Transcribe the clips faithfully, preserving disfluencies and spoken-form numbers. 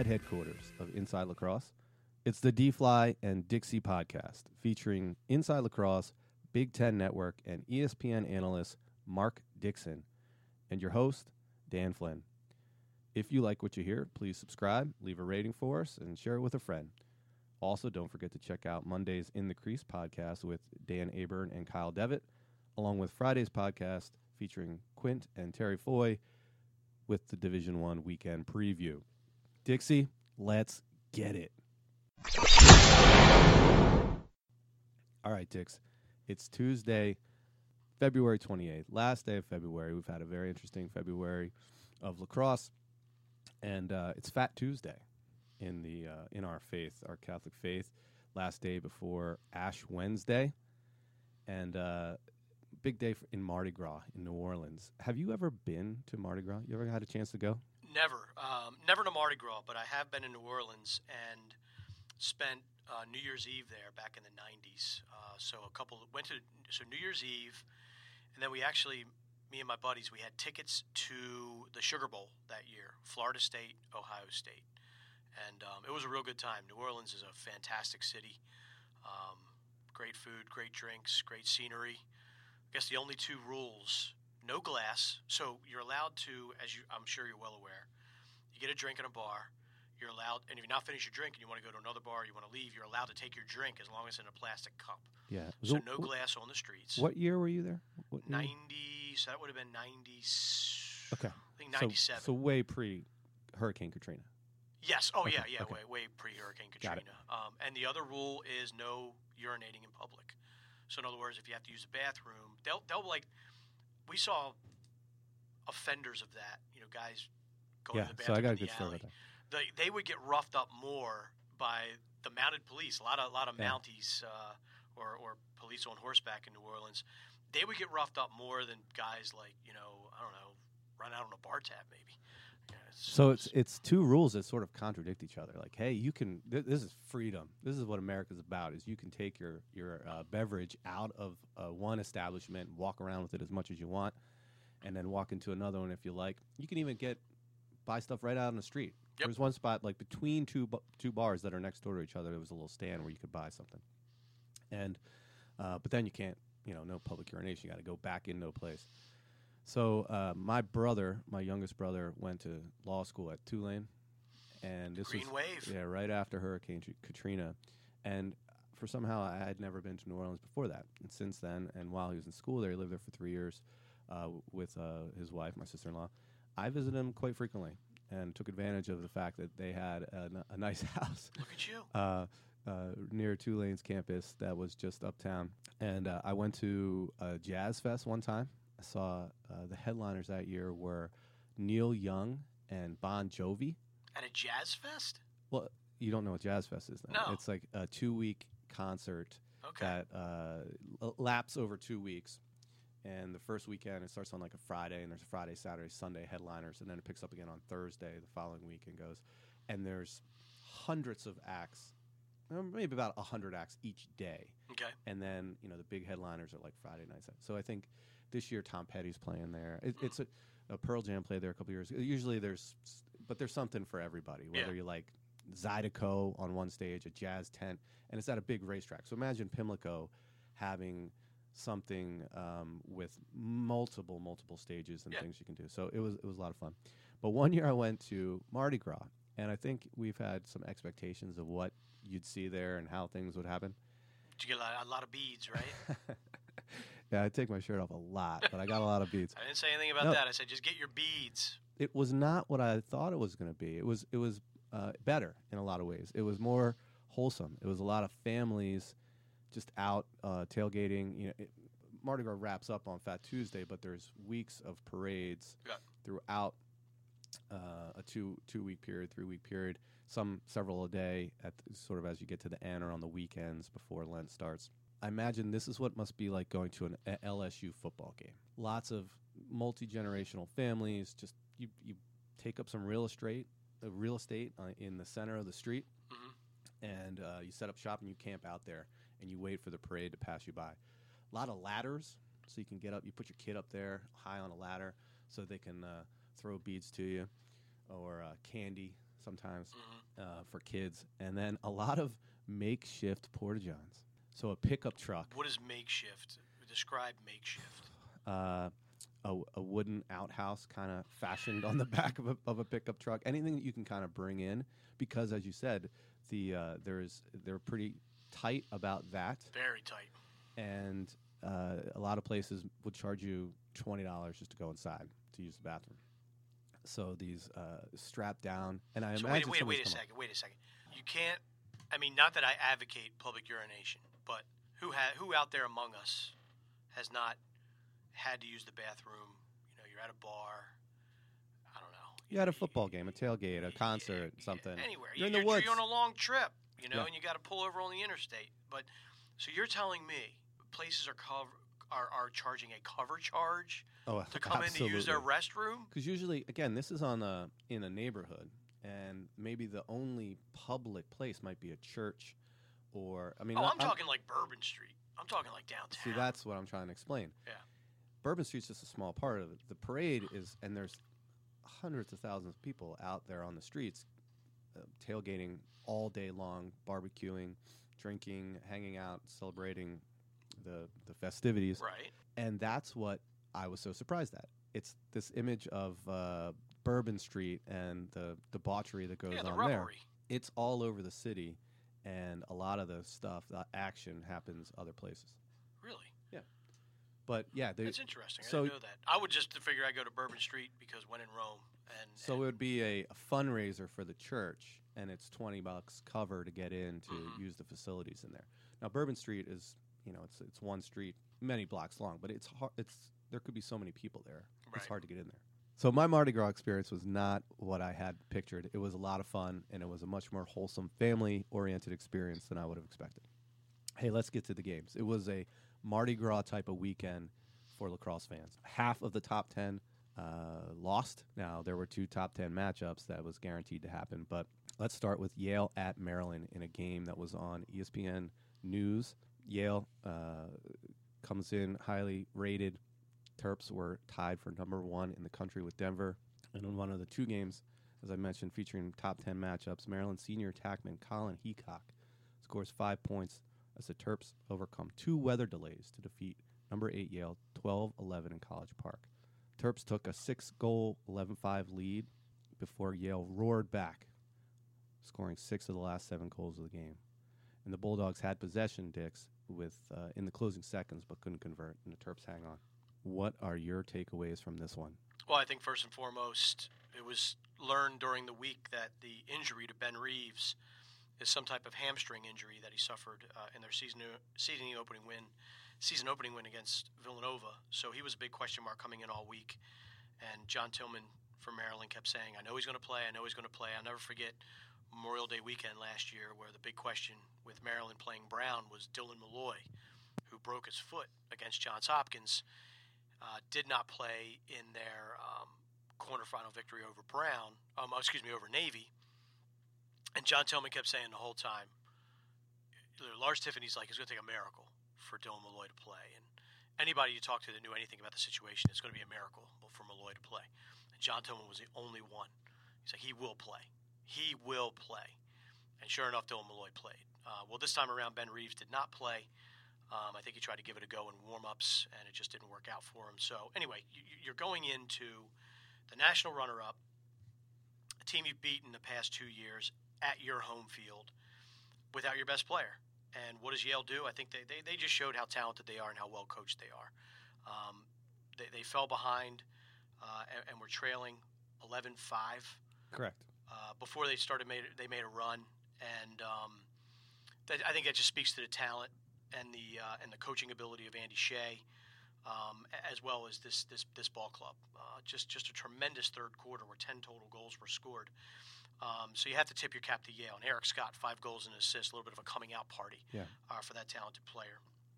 statewide headquarters of Inside Lacrosse. It's the D-Fly and Dixie podcast featuring Inside Lacrosse, Big Ten Network, and E S P N analyst Mark Dixon, and your host, Dan Flynn. If you like what you hear, please subscribe, leave a rating for us, and share it with a friend. Also, don't forget to check out Monday's In the Crease podcast with Dan Aburn and Kyle Devitt, along with Friday's podcast featuring Quint and Terry Foy with the Division One weekend preview. Dixie, let's get it. All right, Dix. It's Tuesday, February twenty-eighth, last day of February. We've had a very interesting February of lacrosse, and uh, it's Fat Tuesday in the uh, in our faith, our Catholic faith. Last day before Ash Wednesday, and uh, big day for, in Mardi Gras in New Orleans. Have you ever been to Mardi Gras? You ever had a chance to go? Never, um, never to Mardi Gras, but I have been in New Orleans and spent uh, New Year's Eve there back in the nineties. Uh, so a couple went to so New Year's Eve, and then we actually, me and my buddies, we had tickets to the Sugar Bowl that year, Florida State, Ohio State, and um, it was a real good time. New Orleans is a fantastic city, um, great food, great drinks, great scenery. I guess the only two rules: no glass. So you're allowed to, as you, I'm sure you're well aware, you get a drink in a bar. You're allowed, and if you're not finished your drink and you want to go to another bar, you want to leave, you're allowed to take your drink as long as it's in a plastic cup. Yeah. So no glass on the streets. What year were you there? What year? ninety, so that would have been ninety. Okay. I think ninety-seven. So, so way pre-Hurricane Katrina. Yes. Oh, okay. yeah, yeah, okay. way, way pre-Hurricane Got Katrina. Um, and the other rule is no urinating in public. So in other words, if you have to use the bathroom, they'll, they'll like, we saw offenders of that, you know, guys going yeah, to the so I bathroom got a in good the story alley. about that. They, they would get roughed up more by the mounted police. A lot of, a lot of Yeah. Mounties uh, or, or police on horseback in New Orleans. They would get roughed up more than guys like, you know, I don't know, run out on a bar tab maybe. Yeah, it's, So it's it's two rules that sort of contradict each other. Like, hey, you can. Th- this is freedom. This is what America's about. Is you can take your your uh, beverage out of uh, one establishment and walk around with it as much as you want, and then walk into another one if you like. You can even get buy stuff right out on the street. Yep. There's one spot like between two bu- two bars that are next door to each other. There was a little stand where you could buy something, and uh, but then you can't. You know, no public urination. You got to go back in no place. So uh, my brother, my youngest brother, went to law school at Tulane, and this Green was Wave. yeah right after Hurricane Katrina, and for somehow I had never been to New Orleans before that. And since then, and while he was in school there, he lived there for three years uh, with uh, his wife, my sister-in-law. I visited him quite frequently and took advantage of the fact that they had a, n- a nice house. Look at you. Uh, Uh, near Tulane's campus that was just uptown. And uh, I went to a jazz fest one time. I saw uh, the headliners that year were Neil Young and Bon Jovi. At a jazz fest? Well, you don't know what jazz fest is then. No. It's like a two-week concert Okay. that uh, l- laps over two weeks. And the first weekend, it starts on like a Friday, and there's a Friday, Saturday, Sunday headliners, and then it picks up again on Thursday the following week and goes. And there's hundreds of acts, maybe about one hundred acts each day. Okay. And then, you know, the big headliners are like Friday nights. So I think this year Tom Petty's playing there. It, it's a, a Pearl Jam played there a couple years ago. Usually there's, but there's something for everybody, whether Yeah. you like Zydeco on one stage, a jazz tent, and it's at a big racetrack. So imagine Pimlico having something um, with multiple, multiple stages and Yeah. things you can do. So it was it was a lot of fun. But one year I went to Mardi Gras, and I think we've had some expectations of what you'd see there and how things would happen. Did you get a lot, a lot of beads, right? Yeah, I take my shirt off a lot, but I got a lot of beads. I didn't say anything about No. that. I said just get your beads. It was not what I thought it was going to be. It was it was uh, better in a lot of ways. It was more wholesome. It was a lot of families just out uh, tailgating. You know, it, Mardi Gras wraps up on Fat Tuesday, but there's weeks of parades Yeah. throughout uh, a two two week period, three week period. Some several a day, at the, sort of as you get to the end or on the weekends before Lent starts. I imagine this is what must be like going to an a L S U football game. Lots of multi-generational families. Just you, you take up some real estate, uh, real estate uh, in the center of the street, Mm-hmm. and uh, you set up shop and you camp out there and you wait for the parade to pass you by. A lot of ladders, so you can get up. You put your kid up there high on a ladder so they can uh, throw beads to you, or uh, candy sometimes Mm-hmm. uh, for kids, and then a lot of makeshift porta johns. So a pickup truck, What is makeshift? Describe makeshift. uh, a, a wooden outhouse kind of fashioned on the back of a, of a pickup truck. Anything that you can kind of bring in, because as you said, the uh, there's they're pretty tight about that, Very tight. and uh, a lot of places would charge you twenty dollars just to go inside to use the bathroom. So these uh, strapped down, and I So imagine wait, wait, wait a somebody's come up- second. Wait a second. You can't. I mean, not that I advocate public urination, but who ha- who out there among us has not had to use the bathroom? You know, you're at a bar. I don't know. You had a football game, a tailgate, a concert, something. Anywhere. You're in you're, the woods. You're on a long trip, you know, Yeah. and you got to pull over on the interstate. But so you're telling me places are cover are, are charging a cover charge Oh, to come in to use their restroom? Because usually, again, this is on a in a neighborhood, and maybe the only public place might be a church, or I mean, Oh, I- I'm talking like Bourbon Street. I'm talking like downtown. See, that's what I'm trying to explain. Yeah. Bourbon Street's just a small part of it. The parade is, and there's hundreds of thousands of people out there on the streets, uh, tailgating all day long, barbecuing, drinking, hanging out, celebrating the the festivities. Right. And that's what I was so surprised at. It's this image of uh, Bourbon Street and the debauchery that goes Yeah, the on there. revelry. It's all over the city, and a lot of the stuff, the action happens other places. Really? But yeah, they, That's interesting. I so- didn't know that. I would just figure I go to Bourbon Street because when in Rome, and so it would be a, a fundraiser for the church, and it's twenty bucks cover to get in to Mhm. use the facilities in there. Now Bourbon Street is, you know, it's it's one street, many blocks long, but it's hard. It's there could be so many people there. It's Right. hard to get in there. So my Mardi Gras experience was not what I had pictured. It was a lot of fun, and it was a much more wholesome, family-oriented experience than I would have expected. Hey, let's get to the games. It was a Mardi Gras type of weekend for lacrosse fans. Half of the top ten uh, lost. Now, there were two top ten matchups that was guaranteed to happen, but let's start with Yale at Maryland in a game that was on E S P N News. Yale uh, comes in highly rated. Terps were tied for number one in the country with Denver. And in one of the two games, as I mentioned, featuring top ten matchups, Maryland senior attackman Colin Heacock scores five points as the Terps overcome two weather delays to defeat number eight Yale twelve eleven in College Park. Terps took a six-goal, eleven five lead before Yale roared back, scoring six of the last seven goals of the game. And the Bulldogs had possession, Dix, with uh, in the closing seconds, but couldn't convert, and the Terps hang on. What are your takeaways from this one? Well, I think first and foremost, it was learned during the week that the injury to Ben Reeves is some type of hamstring injury that he suffered uh, in their season season opening win, season opening win against Villanova. So he was a big question mark coming in all week. And John Tillman from Maryland kept saying, "I know he's going to play. I know he's going to play." I'll never forget Memorial Day weekend last year, where the big question with Maryland playing Brown was Dylan Malloy, who broke his foot against Johns Hopkins. Uh, did not play in their um, quarterfinal victory over Brown, um, excuse me, over Navy. And John Tillman kept saying the whole time, Lars Tiffany's like, it's going to take a miracle for Dylan Malloy to play. And anybody you talk to that knew anything about the situation, it's going to be a miracle for Malloy to play. And John Tillman was the only one. He's like, he will play. He will play. And sure enough, Dylan Malloy played. Uh, well, this time around, Ben Reeves did not play. Um, I think he tried to give it a go in warm-ups, and it just didn't work out for him. So anyway, you, you're going into the national runner-up, a team you've beaten the past two years at your home field without your best player. And what does Yale do? I think they, they, they just showed how talented they are and how well coached they are. Um, they, they fell behind uh, and, and were trailing eleven five. Correct. Uh, before they started, made they made a run, and um, that, I think that just speaks to the talent and the uh, and the coaching ability of Andy Shea, um, as well as this this this ball club. Uh, just just a tremendous third quarter where ten total goals were scored. Um, so you have to tip your cap to Yale. And Eric Scott, five goals and assists, a little bit of a coming out party Yeah. uh, for that talented player.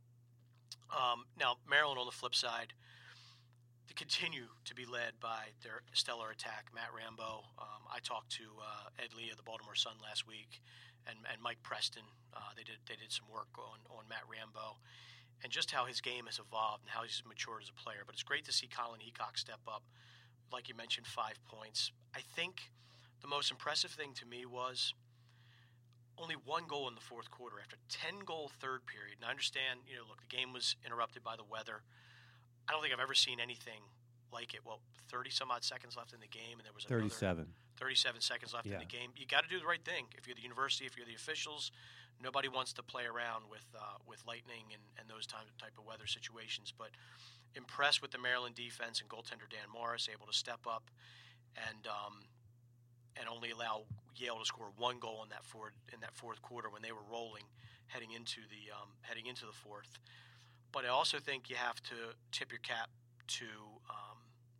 Um, now Maryland on the flip side, they continue to be led by their stellar attack, Matt Rambo. Um, I talked to uh, Ed Lee of the Baltimore Sun last week, and, and Mike Preston. Uh, they did they did some work on, on Matt Rambo, and just how his game has evolved and how he's matured as a player. But it's great to see Colin Heacock step up, like you mentioned, five points. I think the most impressive thing to me was only one goal in the fourth quarter after ten-goal third period. And I understand, you know, look, the game was interrupted by the weather. I don't think I've ever seen anything like it. Well, thirty-some-odd seconds left in the game, and there was another thirty-seven. thirty-seven seconds left Yeah. in the game. You got to do the right thing. If you're the university, if you're the officials, nobody wants to play around with uh, with lightning and, and those time, type of weather situations. But impressed with the Maryland defense and goaltender Dan Morris, able to step up and um, and only allow Yale to score one goal in that fourth in that fourth quarter when they were rolling, heading into the um, heading into the fourth. But I also think you have to tip your cap to um,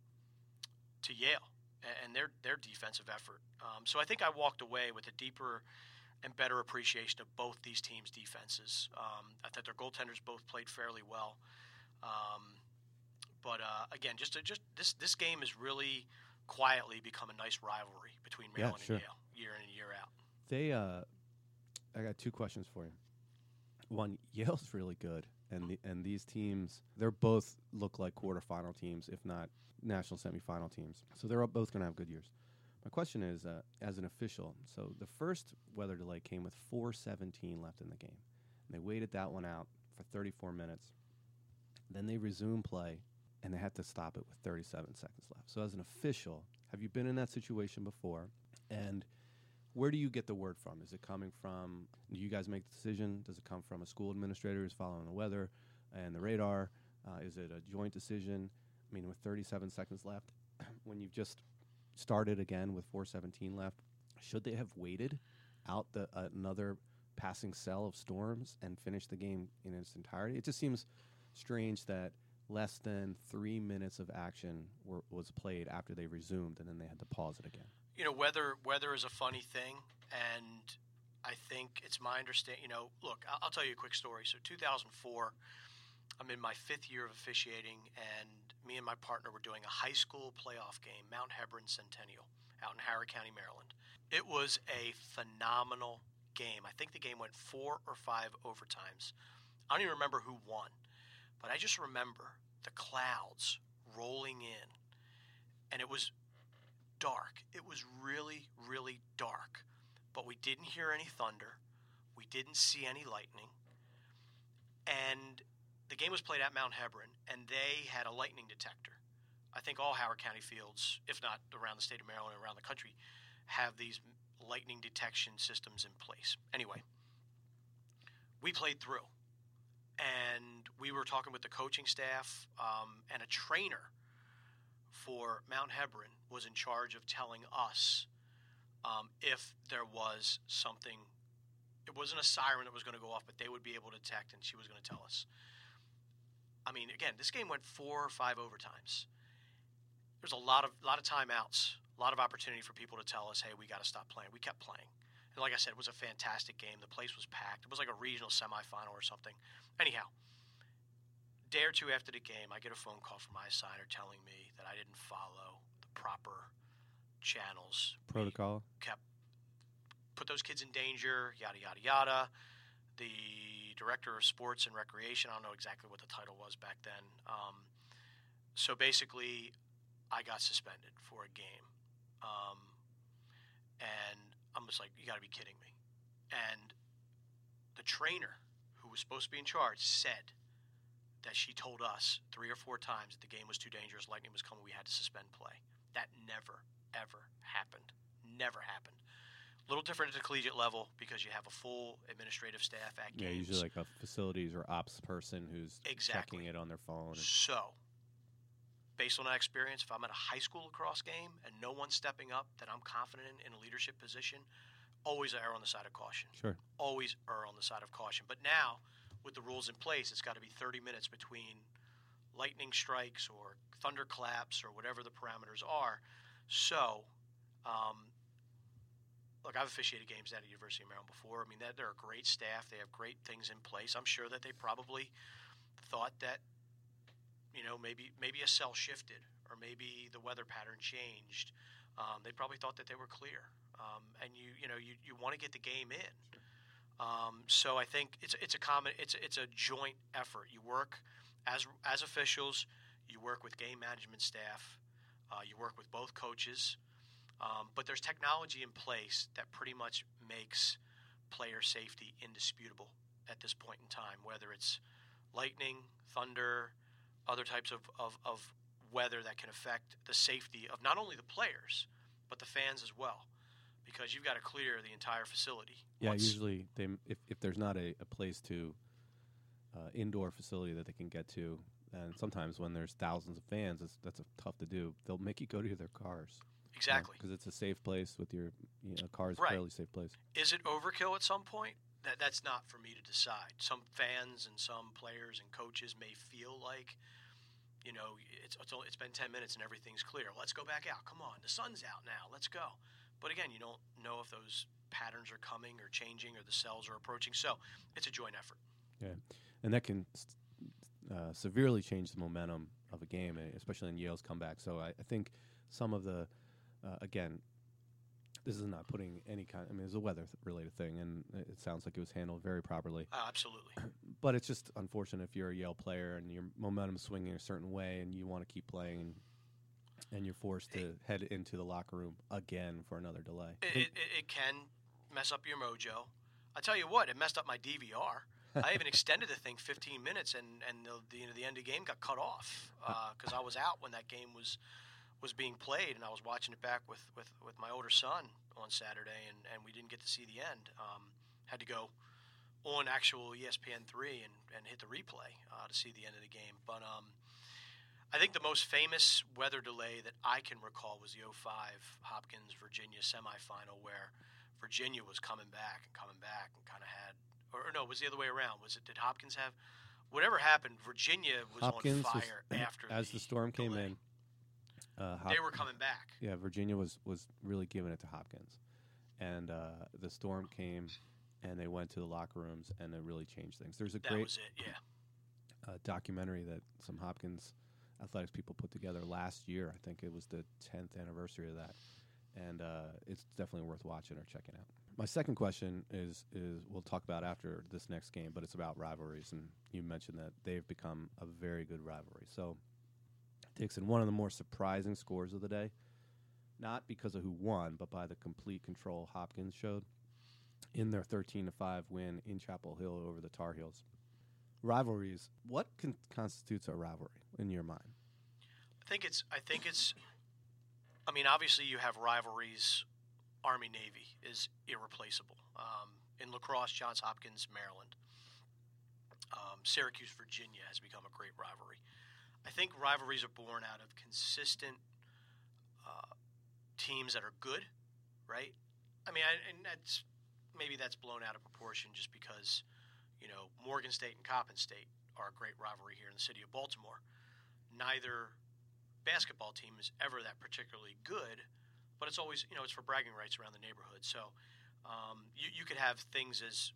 to Yale and their their defensive effort. Um, so I think I walked away with a deeper and better appreciation of both these teams' defenses. Um, I thought their goaltenders both played fairly well. Um, but uh, again, just to, just this this game has really quietly become a nice rivalry between Maryland Yeah, sure. and Yale, year in and year out. They, uh, I got two questions for you. One, Yale's really good, and the, and these teams, they're both look like quarterfinal teams, if not national semifinal teams. So they're both going to have good years. My question is, uh, as an official, so the first weather delay came with four seventeen left in the game. And they waited that one out for thirty-four minutes. Then they resumed play, and they had to stop it with thirty-seven seconds left. So as an official, have you been in that situation before? And where do you get the word from? Is it coming from, do you guys make the decision? Does it come from a school administrator who's following the weather and the radar? Uh, is it a joint decision? I mean, with thirty-seven seconds left, when you've just started again with four seventeen left, should they have waited out the uh, another passing cell of storms and finished the game in its entirety? It just seems strange that less than three minutes of action were, was played after they resumed, and then they had to pause it again. You know, weather weather is a funny thing, and I think it's my understanding. You know, look, I'll, I'll tell you a quick story. So, two thousand four, I'm in my fifth year of officiating, and me and my partner were doing a high school playoff game, Mount Hebron Centennial, out in Harris County, Maryland. It was a phenomenal game. I think the game went four or five overtimes. I don't even remember who won, but I just remember the clouds rolling in, and it was dark. It was really, really dark, but we didn't hear any thunder. We didn't see any lightning, and the game was played at Mount Hebron, and they had a lightning detector. I think all Howard County fields, if not around the state of Maryland and around the country, have these lightning detection systems in place. Anyway, we played through, and we were talking with the coaching staff, um, and a trainer for Mount Hebron was in charge of telling us um, if there was something. It wasn't a siren that was going to go off, but they would be able to detect, and she was going to tell us. I mean, again, this game went four or five overtimes. There's a lot of lot of timeouts, a lot of opportunity for people to tell us, hey, we got to stop playing. We kept playing. And like I said, it was a fantastic game. The place was packed. It was like a regional semifinal or something. Anyhow, a day or two after the game, I get a phone call from my assigner telling me that I didn't follow the proper channels. Protocol? We kept put those kids in danger, yada, yada, yada. The director of sports and recreation, I don't know exactly what the title was back then. Um, so basically, I got suspended for a game. Um, and I'm just like, you got to be kidding me. And the trainer, who was supposed to be in charge, said that she told us three or four times that the game was too dangerous, lightning was coming, we had to suspend play. That never, ever happened. Never happened. A little different at the collegiate level because you have a full administrative staff at Yeah, games. usually like a facilities or ops person who's Exactly. checking it on their phone. And So, based on that experience, if I'm at a high school lacrosse game and no one's stepping up that I'm confident in, in a leadership position, always err on the side of caution. Sure. Always err on the side of caution. But now, with the rules in place, it's got to be thirty minutes between lightning strikes or thunderclaps or whatever the parameters are. So, um, look, I've officiated games at the University of Maryland before. I mean, they're, they're a great staff. They have great things in place. I'm sure that they probably thought that, you know, maybe maybe a cell shifted or maybe the weather pattern changed. Um, they probably thought that they were clear. Um, and you you know you, you want to get the game in. Um, so I think it's it's a common it's it's a joint effort. You work as as officials. You work with game management staff. Uh, you work with both coaches. Um, but there's technology in place that pretty much makes player safety indisputable at this point in time, whether it's lightning, thunder, other types of, of, of weather that can affect the safety of not only the players, but the fans as well, because you've got to clear the entire facility. Yeah, once. usually they, if, if there's not a, a place to, uh, indoor facility that they can get to, and sometimes when there's thousands of fans, it's, that's a, tough to do. They'll make you go to their cars. Exactly. Because it's a safe place with your you know, car's Right. a fairly safe place. Is it overkill at some point? That That's not for me to decide. Some fans and some players and coaches may feel like, you know, it's it's, only, it's been ten minutes and everything's clear. Let's go back out. Come on, the sun's out now. Let's go. But again, you don't know if those patterns are coming or changing or the cells are approaching. So it's a joint effort. Yeah, and that can uh, severely change the momentum of a game, especially in Yale's comeback. So I, I think some of the, uh, again, this is not putting any kind. I mean, it's a weather-related thing, and it sounds like it was handled very properly. Uh, absolutely. But it's just unfortunate if you're a Yale player and your momentum's swinging a certain way, and you want to keep playing, and, and you're forced to it, head into the locker room again for another delay. It, it, it can mess up your mojo. I tell you what, it messed up my D V R. I even extended the thing fifteen minutes, and and the the, you know, the end of the game got cut off because uh, I was out when that game was. was being played, and I was watching it back with, with, with my older son on Saturday, and, and we didn't get to see the end. Um, had to go on actual E S P N three and, and hit the replay uh, to see the end of the game. But um, I think the most famous weather delay that I can recall was the oh five Hopkins-Virginia semifinal, where Virginia was coming back and coming back and kind of had – or no, it was the other way around. Was it – did Hopkins have – whatever happened, Virginia was Hopkins on fire was, after as the, the storm delay. came in. Uh, Hop- they were coming back. Yeah, Virginia was, was really giving it to Hopkins. And uh, the storm came, and they went to the locker rooms, and it really changed things. There's a that great was it, yeah. uh, documentary that some Hopkins athletics people put together last year. I think it was the tenth anniversary of that. And uh, it's definitely worth watching or checking out. My second question is, is we'll talk about after this next game, but it's about rivalries. And you mentioned that they've become a very good rivalry. So, Dixon, one of the more surprising scores of the day, not because of who won, but by the complete control Hopkins showed in their thirteen to five win in Chapel Hill over the Tar Heels. Rivalries, what con- constitutes a rivalry in your mind? I think it's, I think it's, I mean, obviously you have rivalries. Army-Navy is irreplaceable. Um, in lacrosse, Johns Hopkins, Maryland. Um, Syracuse-Virginia has become a great rivalry. I think rivalries are born out of consistent uh, teams that are good, right? I mean, I, and that's maybe that's blown out of proportion just because, you know, Morgan State and Coppin State are a great rivalry here in the city of Baltimore. Neither basketball team is ever that particularly good, but it's always, you know, it's for bragging rights around the neighborhood. So um, you, you could have things as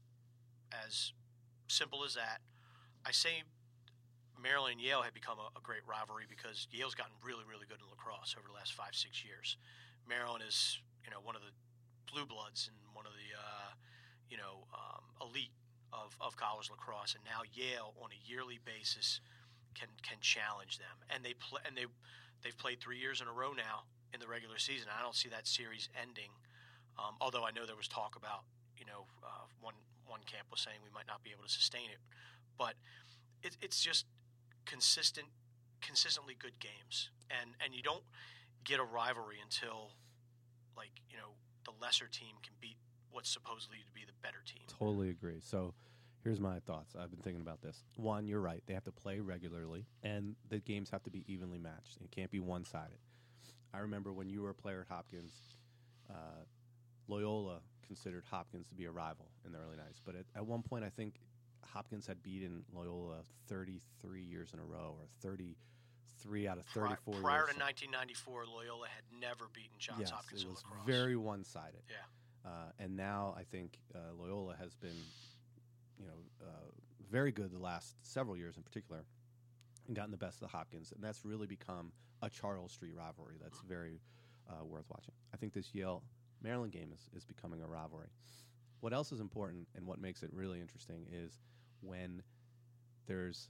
as simple as that. I say Maryland and Yale had become a, a great rivalry because Yale's gotten really, really good in lacrosse over the last five, six years. Maryland is, you know, one of the blue bloods and one of the, uh, you know, um, elite of, of college lacrosse. And now Yale, on a yearly basis, can can challenge them. And they play, and they they've played three years in a row now in the regular season. I don't see that series ending. Um, although I know there was talk about, you know, uh, one one camp was saying we might not be able to sustain it, but it, it's just consistent, consistently good games, and and you don't get a rivalry until, like, you know, the lesser team can beat what's supposedly to be the better team. Totally agree. So here's my thoughts. I've been thinking about this. One, you're right. They have to play regularly, and the games have to be evenly matched. It can't be one-sided. I remember when you were a player at Hopkins, uh, Loyola considered Hopkins to be a rival in the early nineties. But at, at one point, I think Hopkins had beaten Loyola thirty-three years in a row, or thirty-three out of thirty-four prior, prior years. to nineteen ninety-four, Loyola had never beaten Johns yes, Hopkins it in was lacrosse. very one-sided. Yeah. Uh, and now I think uh, Loyola has been, you know, uh, very good the last several years in particular, and gotten the best of the Hopkins, and that's really become a Charles Street rivalry that's mm-hmm. very uh, worth watching. I think this Yale-Maryland game is, is becoming a rivalry. What else is important and what makes it really interesting is when there's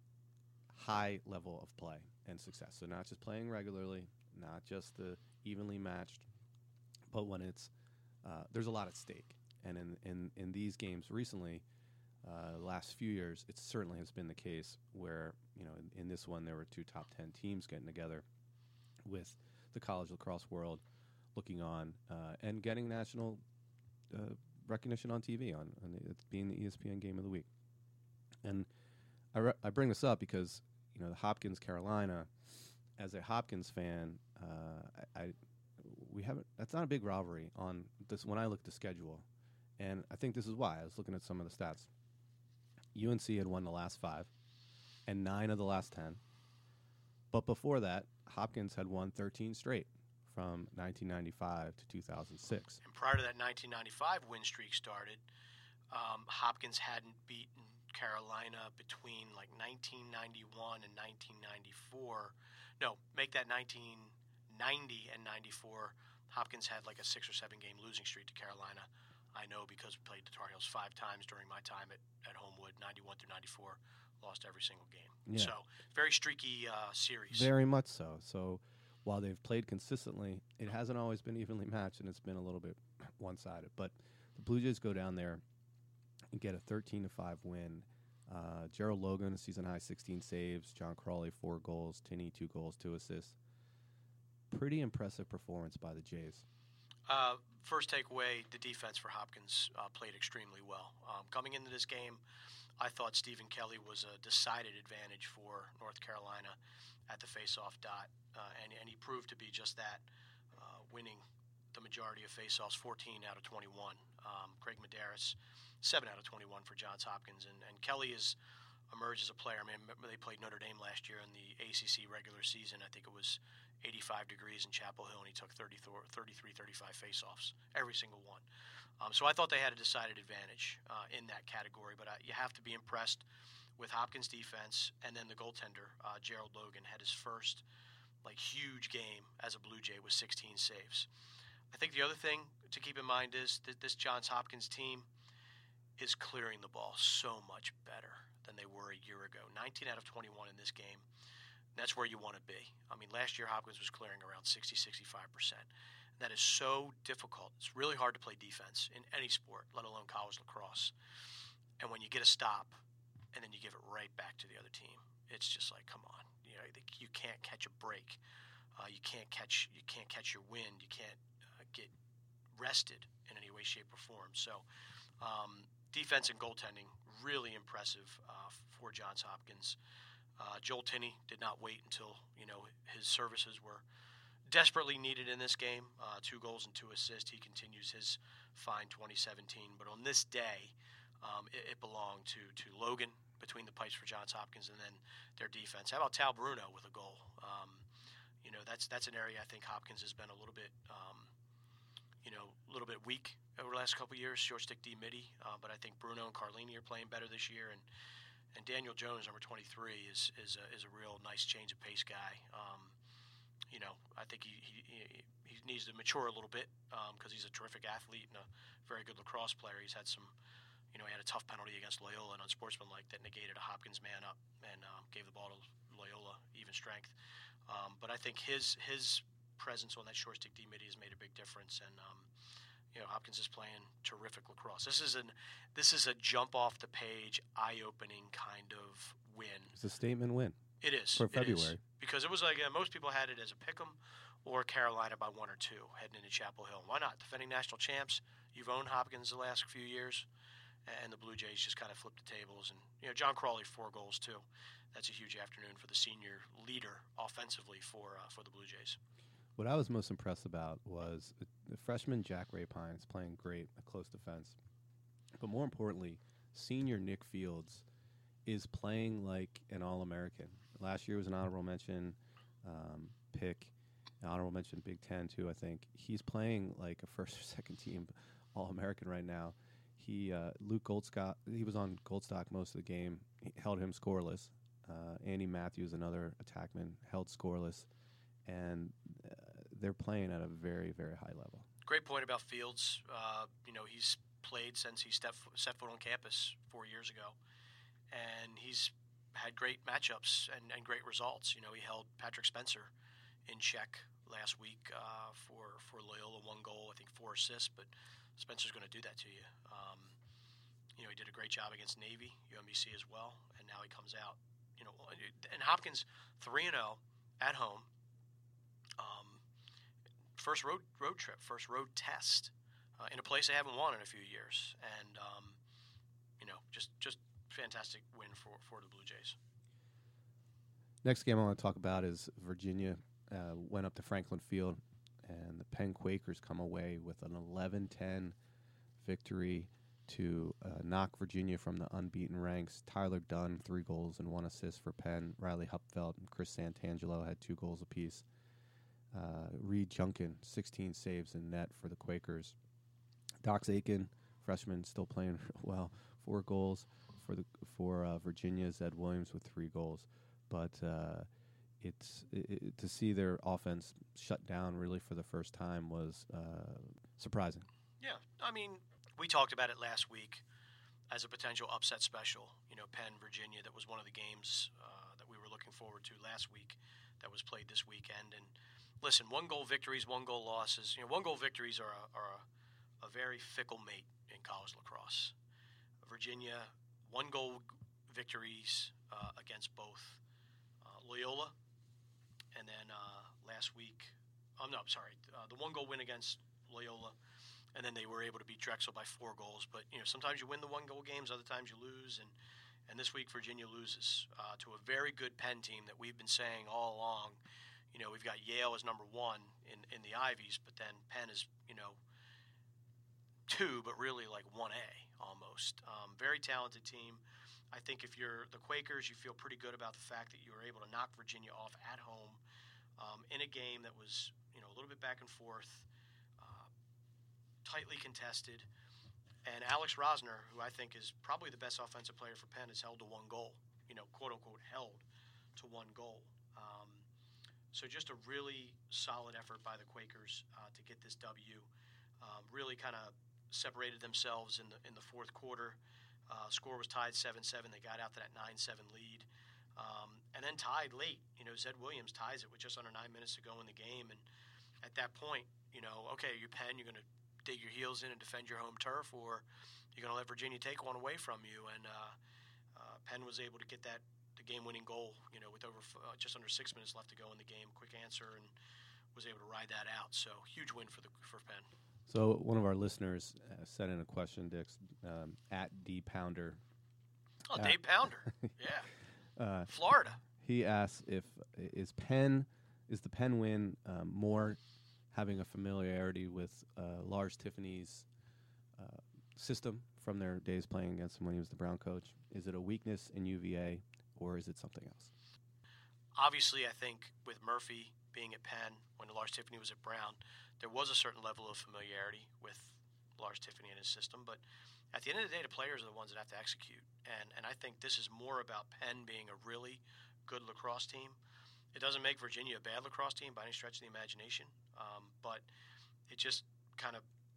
high level of play and success. So not just playing regularly, not just the evenly matched, but when it's uh, there's a lot at stake. And in, in, in these games recently, uh, last few years, it certainly has been the case where, you know, in, in this one there were two top ten teams getting together with the college lacrosse world looking on uh, and getting national uh, recognition on T V, on, on the, it's being the E S P N Game of the Week. And I, re- I bring this up because, you know, the Hopkins Carolina, as a Hopkins fan, uh, I, I we haven't. That's not a big rivalry on this. When I look at the schedule, and I think this is why I was looking at some of the stats. U N C had won the last five, and nine of the last ten. But before that, Hopkins had won thirteen straight from nineteen ninety-five to two thousand six. And prior to that nineteen ninety-five win streak started, um, Hopkins hadn't beaten Carolina between like nineteen ninety-one and nineteen ninety-four. No, make that nineteen ninety and ninety-four. Hopkins had like a six or seven game losing streak to Carolina. I know because we played the Tar Heels five times during my time at, at Homewood, ninety-one through ninety-four, lost every single game. Yeah. So very streaky uh, series. Very much so. So while they've played consistently, it hasn't always been evenly matched, and it's been a little bit one-sided. But the Blue Jays go down there and get a thirteen to five win. Uh, Gerald Logan, a season-high sixteen saves. John Crawley, four goals. Tinney, two goals, two assists. Pretty impressive performance by the Jays. Uh, first takeaway, the defense for Hopkins uh, played extremely well. Um, coming into this game, I thought Stephen Kelly was a decided advantage for North Carolina at the face-off dot, uh, and, and he proved to be just that, uh, winning the majority of face-offs, fourteen out of twenty-one. Um, Craig Medeiros, seven out of twenty-one for Johns Hopkins, and, and Kelly has emerged as a player. I mean, they played Notre Dame last year in the A C C regular season. I think it was eighty-five degrees in Chapel Hill, and he took thirty-three, thirty-five face-offs, every single one. Um, so I thought they had a decided advantage uh, in that category, but uh, you have to be impressed with Hopkins' defense, and then the goaltender, uh, Gerald Logan, had his first like huge game as a Blue Jay with sixteen saves. I think the other thing to keep in mind is that this Johns Hopkins team is clearing the ball so much better than they were a year ago. nineteen out of twenty-one in this game. That's where you want to be. I mean, last year Hopkins was clearing around sixty, sixty-five percent. That is so difficult. It's really hard to play defense in any sport, let alone college lacrosse. And when you get a stop and then you give it right back to the other team, it's just like, come on. You know, you can't catch a break. Uh, you can't catch you can't catch your wind. You can't uh, get rested in any way, shape, or form. So um, defense and goaltending, really impressive uh, for Johns Hopkins. Uh, Joel Tinney did not wait until, you know, his services were desperately needed in this game. Uh, two goals and two assists. He continues his fine twenty seventeen. But on this day, um, it, it belonged to, to Logan between the pipes for Johns Hopkins, and then their defense. How about Tal Bruno with a goal? Um, you know, that's that's an area I think Hopkins has been a little bit, um, you know, a little bit weak over the last couple of years. Short stick D Mitty, uh, but I think Bruno and Carlini are playing better this year, and and Daniel Jones, number twenty-three, is is a, is a real nice change of pace guy. Um, you know, I think he, he he needs to mature a little bit because um, he's a terrific athlete and a very good lacrosse player. He's had some, you know, he had a tough penalty against Loyola and unsportsmanlike that negated a Hopkins man up and um, gave the ball to Loyola even strength. Um, but I think his his presence on that short stick D Mitty has made a big difference, and um, you know, Hopkins is playing terrific lacrosse. This is an this is a jump off the page, eye opening kind of win. It's a statement win. It is for February it is. Because it was like uh, most people had it as a pick'em or Carolina by one or two heading into Chapel Hill. Why not? Defending national champs. You've owned Hopkins the last few years, and the Blue Jays just kind of flipped the tables. And you know, John Crawley four goals too. That's a huge afternoon for the senior leader offensively for uh, for the Blue Jays. What I was most impressed about was the freshman Jack Rapine is playing great at close defense. But more importantly, senior Nick Fields is playing like an All-American. Last year was an honorable mention um, pick, an honorable mention Big Ten too, I think. He's playing like a first or second team All-American right now. He uh, Luke Goldstock, he was on Goldstock most of the game. He held him scoreless. Uh, Andy Matthews, another attackman, held scoreless. And uh, they're playing at a very, very high level. Great point about Fields. Uh, you know, he's played since he stepped, set foot on campus four years ago. And he's had great matchups and, and great results. You know, he held Patrick Spencer in check last week uh, for for Loyola, one goal, I think four assists. But Spencer's going to do that to you. Um, you know, he did a great job against Navy, U M B C as well, and now he comes out. You know, and Hopkins three and zero at home. Um, first road road trip, first road test uh, in a place they haven't won in a few years, and um, you know, just just fantastic win for for the Blue Jays. Next game I want to talk about is Virginia uh, went up to Franklin Field, and the Penn Quakers come away with an eleven ten victory to uh, knock Virginia from the unbeaten ranks. Tyler Dunn, three goals and one assist for Penn. Riley Hupfeld and Chris Santangelo had two goals apiece. Uh, Reed Junkin, sixteen saves in net for the Quakers. Dox Aiken, freshman, still playing well, four goals for the for uh, Virginia. Zed Williams with three goals. But uh, it's it, it, to see their offense shut down really for the first time was uh, surprising. Yeah, I mean, we talked about it last week as a potential upset special. You know, Penn, Virginia, that was one of the games uh, that we were looking forward to last week that was played this weekend. And listen, one-goal victories, one-goal losses. You know, one-goal victories are a, are a, a very fickle mate in college lacrosse. Virginia, one-goal victories uh, against both Loyola, and then uh, last week, oh no, I'm sorry, uh, the one goal win against Loyola, and then they were able to beat Drexel by four goals. But you know, sometimes you win the one goal games, other times you lose, and and this week Virginia loses uh, to a very good Penn team that we've been saying all along. You know, we've got Yale as number one in in the Ivies, but then Penn is you know two, but really like one A almost. Um, very talented team. I think if you're the Quakers, you feel pretty good about the fact that you were able to knock Virginia off at home um, in a game that was, you know, a little bit back and forth, uh, tightly contested. And Alex Rosner, who I think is probably the best offensive player for Penn, is held to one goal, you know, quote unquote, held to one goal. Um, so just a really solid effort by the Quakers uh, to get this W. Um, really kind of separated themselves in the in the fourth quarter. Uh, score was tied seven seven. They got out to that nine seven lead. Um, and then tied late. You know, Zed Williams ties it with just under nine minutes to go in the game. And at that point, you know, okay, you're Penn, you're going to dig your heels in and defend your home turf, or you're going to let Virginia take one away from you. And uh, uh, Penn was able to get that the game-winning goal, you know, with over uh, just under six minutes left to go in the game. Quick answer, and was able to ride that out. So huge win for the for Penn. So one of our listeners uh, sent in a question, Dix, um, at D Pounder. Oh, uh, Dave Pounder, yeah, uh, Florida. He asks if is Penn is the Penn win um, more having a familiarity with uh, Lars Tiffany's uh, system from their days playing against him when he was the Brown coach. Is it a weakness in U V A, or is it something else? Obviously, I think with Murphy being at Penn when Lars Tiffany was at Brown, there was a certain level of familiarity with Lars Tiffany and his system. But at the end of the day, the players are the ones that have to execute. And and I think this is more about Penn being a really good lacrosse team. It doesn't make Virginia a bad lacrosse team by any stretch of the imagination. Um, but it just kind of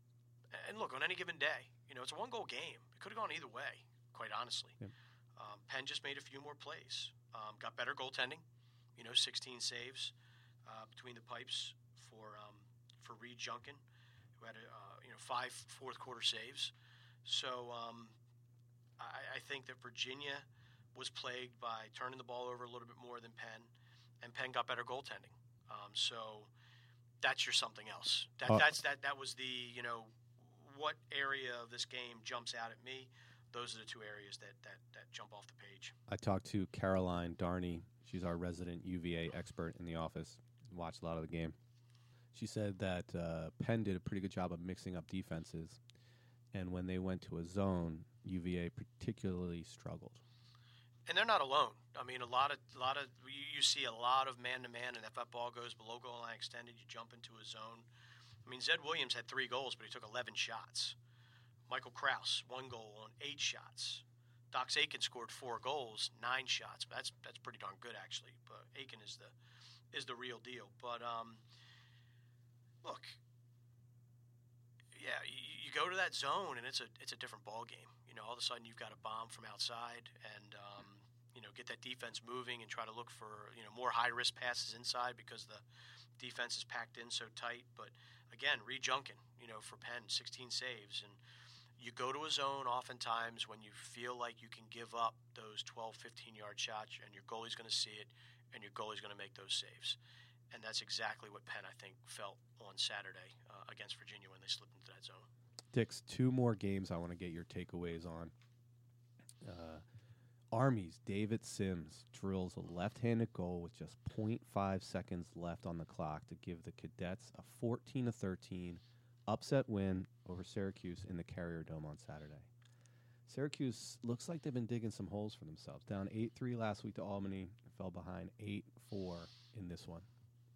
– and look, on any given day, you know, it's a one-goal game. It could have gone either way, quite honestly. Yep. Um, Penn just made a few more plays. Um, got better goaltending, you know, sixteen saves uh, between the pipes for um, for Reed Junkin, who had a, uh, you know five fourth quarter saves. So um, I, I think that Virginia was plagued by turning the ball over a little bit more than Penn, and Penn got better goaltending. Um, so that's your something else. That uh, that's that that was the you know what area of this game jumps out at me. Those are the two areas that, that, that jump off the page. I talked to Caroline Darney. She's our resident U V A expert in the office. Watched a lot of the game. She said that uh, Penn did a pretty good job of mixing up defenses, and when they went to a zone, U V A particularly struggled. And they're not alone. I mean, a lot of a lot of you, you see a lot of man to man, and if that ball goes below goal line extended, you jump into a zone. I mean, Zed Williams had three goals, but he took eleven shots. Michael Kraus, one goal on eight shots. Dox Aiken scored four goals, nine shots. That's that's pretty darn good, actually. But Aiken is the is the real deal. But um, look, yeah, you, you go to that zone and it's a it's a different ball game. You know, all of a sudden you've got a bomb from outside, and um, you know, get that defense moving and try to look for you know more high risk passes inside because the defense is packed in so tight. But again, Reed Junkin, you know, for Penn, sixteen saves. And you go to a zone oftentimes when you feel like you can give up those twelve, fifteen-yard shots, and your goalie's going to see it, and your goalie's going to make those saves. And that's exactly what Penn, I think, felt on Saturday uh, against Virginia when they slipped into that zone. Dix, two more games I want to get your takeaways on. Uh, Army's David Sims drills a left-handed goal with just point five seconds left on the clock to give the Cadets a fourteen to thirteen upset win over Syracuse in the Carrier Dome on Saturday. Syracuse looks like they've been digging some holes for themselves. Down eight three last week to Albany, fell behind eight four in this one.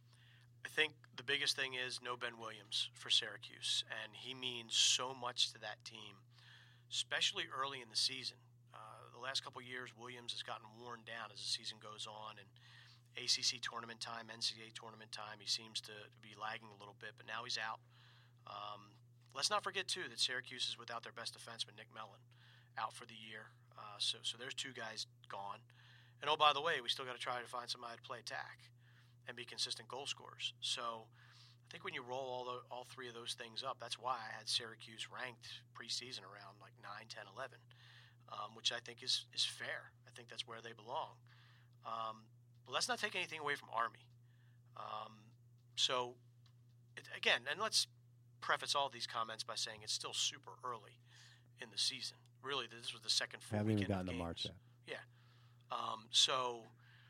I think the biggest thing is no Ben Williams for Syracuse, and he means so much to that team, especially early in the season. Uh, the last couple of years, Williams has gotten worn down as the season goes on, and A C C tournament time, N C double A tournament time, he seems to be lagging a little bit, but now he's out. Um, let's not forget, too, that Syracuse is without their best defenseman, Nick Mellon, out for the year. Uh, so, so there's two guys gone. And, oh, by the way, we still got to try to find somebody to play attack and be consistent goal scorers. So I think when you roll all the, all three of those things up, that's why I had Syracuse ranked preseason around like nine, ten, eleven, um, which I think is, is fair. I think that's where they belong. Um, but let's not take anything away from Army. Um, so, it, again, and let's preface all these comments by saying it's still super early in the season. Really, this was the second full Haven't even weekend gotten of to games. March yet. Yeah. Um, so,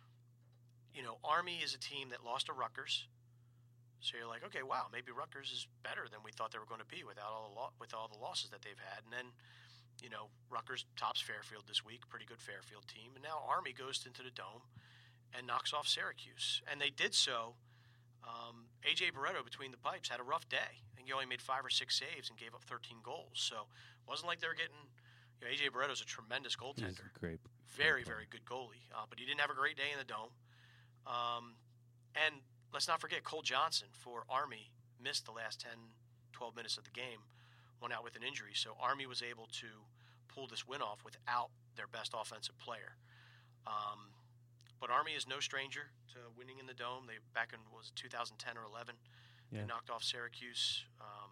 you know, Army is a team that lost to Rutgers. So you're like, okay, wow, maybe Rutgers is better than we thought they were going to be without all the lo- with all the losses that they've had. And then, you know, Rutgers tops Fairfield this week, pretty good Fairfield team. And now Army goes into the Dome and knocks off Syracuse. And they did so. Um, A J Barretto, between the pipes, had a rough day. I think he only made five or six saves and gave up thirteen goals. So it wasn't like they were getting – you know, A J Barretto's a tremendous goaltender. He's a great. Very, great very good goalie. Uh, but he didn't have a great day in the Dome. Um, and let's not forget Cole Johnson for Army missed the last ten, twelve minutes of the game, went out with an injury. So Army was able to pull this win off without their best offensive player. Um, but Army is no stranger to winning in the Dome. They back in was it two thousand ten or eleven. Yeah. They knocked off Syracuse. Um,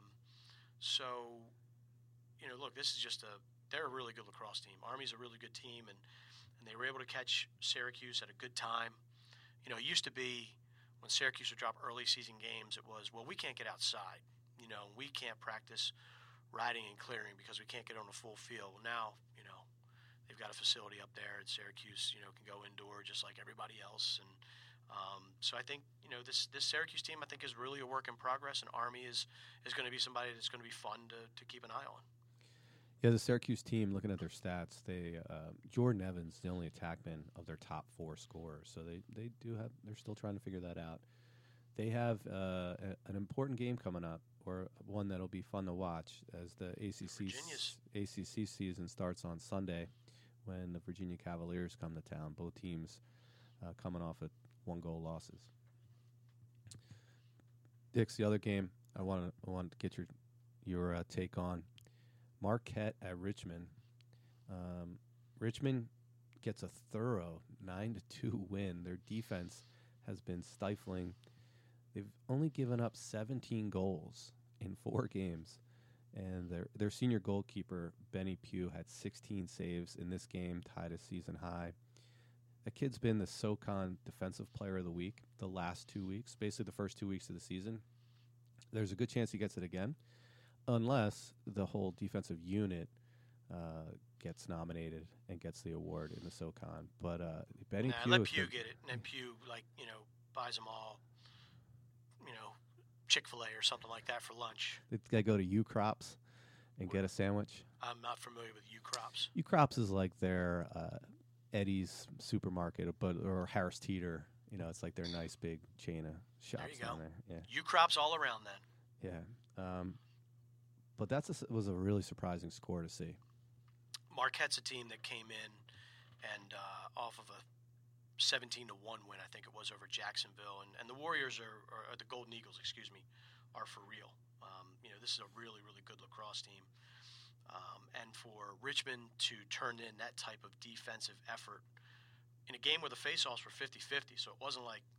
so, you know, look, this is just a they're a really good lacrosse team. Army's a really good team, and and they were able to catch Syracuse at a good time. You know, it used to be when Syracuse would drop early season games, it was, well, we can't get outside. You know, we can't practice riding and clearing because we can't get on a full field. Well, now, you know, they've got a facility up there at Syracuse, you know, can go indoor just like everybody else. And um, so I think, you know, this this Syracuse team, I think, is really a work in progress, and Army is, is going to be somebody that's going to be fun to, to keep an eye on. Yeah, the Syracuse team, looking at their stats, they uh, Jordan Evans, the only attackman of their top four scorers. So they, they do have, they're still trying to figure that out. They have uh, a, an important game coming up, or one that'll be fun to watch as the A C C Virginia's. A C C season starts on Sunday when the Virginia Cavaliers come to town. Both teams uh, coming off of one-goal losses. Dix, the other game I want to I want to get your your uh, take on. Marquette at Richmond. Um, Richmond gets a thorough nine to two win. Their defense has been stifling. They've only given up seventeen goals in four games, and their their senior goalkeeper Benny Pugh had sixteen saves in this game, tied a season high. The kid's been the SoCon Defensive Player of the Week the last two weeks, basically the first two weeks of the season. There's a good chance he gets it again, unless the whole defensive unit uh, gets nominated and gets the award in the SoCon. But uh, Benny nah, Pugh, let Pugh get it, and then Pugh, like, you know, buys them all, you know, Chick-fil-A or something like that for lunch. They go to U-Crops and get a sandwich. I'm not familiar with U-Crops. U-Crops is like their uh, Eddie's supermarket, but or Harris Teeter. You know, it's like their nice big chain of shops There you go. down there. Yeah, U-Crops all around then. yeah. Um, but that was a really surprising score to see. Marquette's a team that came in and uh, off of a seventeen to one win, I think it was, over Jacksonville. And, and the Warriors are, or the Golden Eagles, excuse me, are for real. Um, you know, this is a really, really good lacrosse team. Um, and for Richmond to turn in that type of defensive effort in a game where the faceoffs were fifty-fifty, so it wasn't like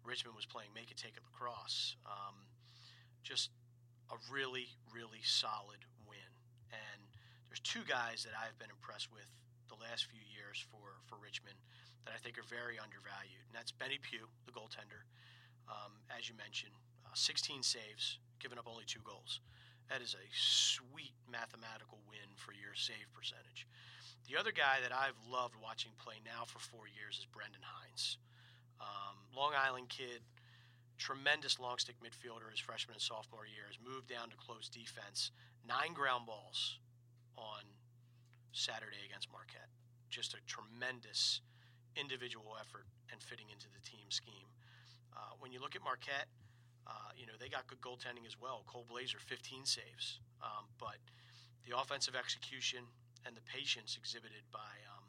Richmond was playing Make It Take It Lacrosse. Um, just a really, really solid win. And there's two guys that I've been impressed with the last few years for, for Richmond that I think are very undervalued. And that's Benny Pugh, the goaltender, um, as you mentioned, uh, sixteen saves, giving up only two goals. That is a sweet mathematical win for your save percentage. The other guy that I've loved watching play now for four years is Brendan Hines. Um, Long Island kid, tremendous long stick midfielder his freshman and sophomore years, moved down to close defense, nine ground balls on Saturday against Marquette. Just a tremendous individual effort and fitting into the team scheme. Uh, when you look at Marquette, uh, you know, they got good goaltending as well. Cole Blazer, fifteen saves. Um, but the offensive execution and the patience exhibited by um,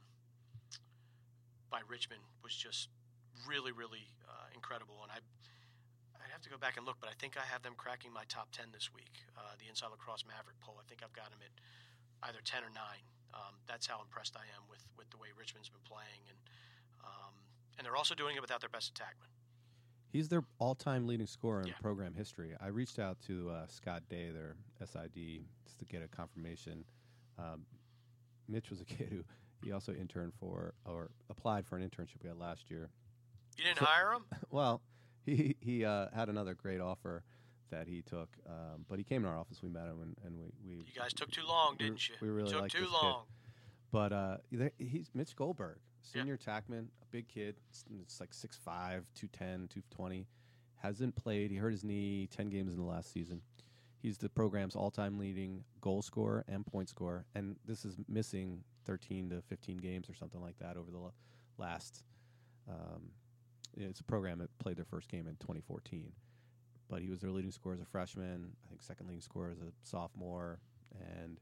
by Richmond was just really, really uh, incredible. And I I'd have to go back and look, but I think I have them cracking my top ten this week. Uh, the Inside Lacrosse Maverick poll, I think I've got them at either ten or nine. Um, that's how impressed I am with, with the way Richmond's been playing. And um, and they're also doing it without their best attackman. He's their all-time leading scorer in Yeah. program history. I reached out to uh, Scott Day, their S I D, just to get a confirmation. Um, Mitch was a kid who he also interned for or applied for an internship we had last year. You didn't So- hire him? Well, he he uh, had another great offer that he took, um, but he came to our office. We met him, and, and we, we You guys took too long, we- didn't you? we really you took like too this kid. long. But uh, there- he's Mitch Goldberg, senior tackman, a big kid. It's, it's like six five, two ten, two twenty. Hasn't played. He hurt his knee ten games in the last season. He's the program's all-time leading goal scorer and point scorer, and this is missing thirteen to fifteen games or something like that over the la- last. Um, it's a program that played their first game in twenty fourteen, but he was their leading scorer as a freshman. I think second leading scorer as a sophomore, and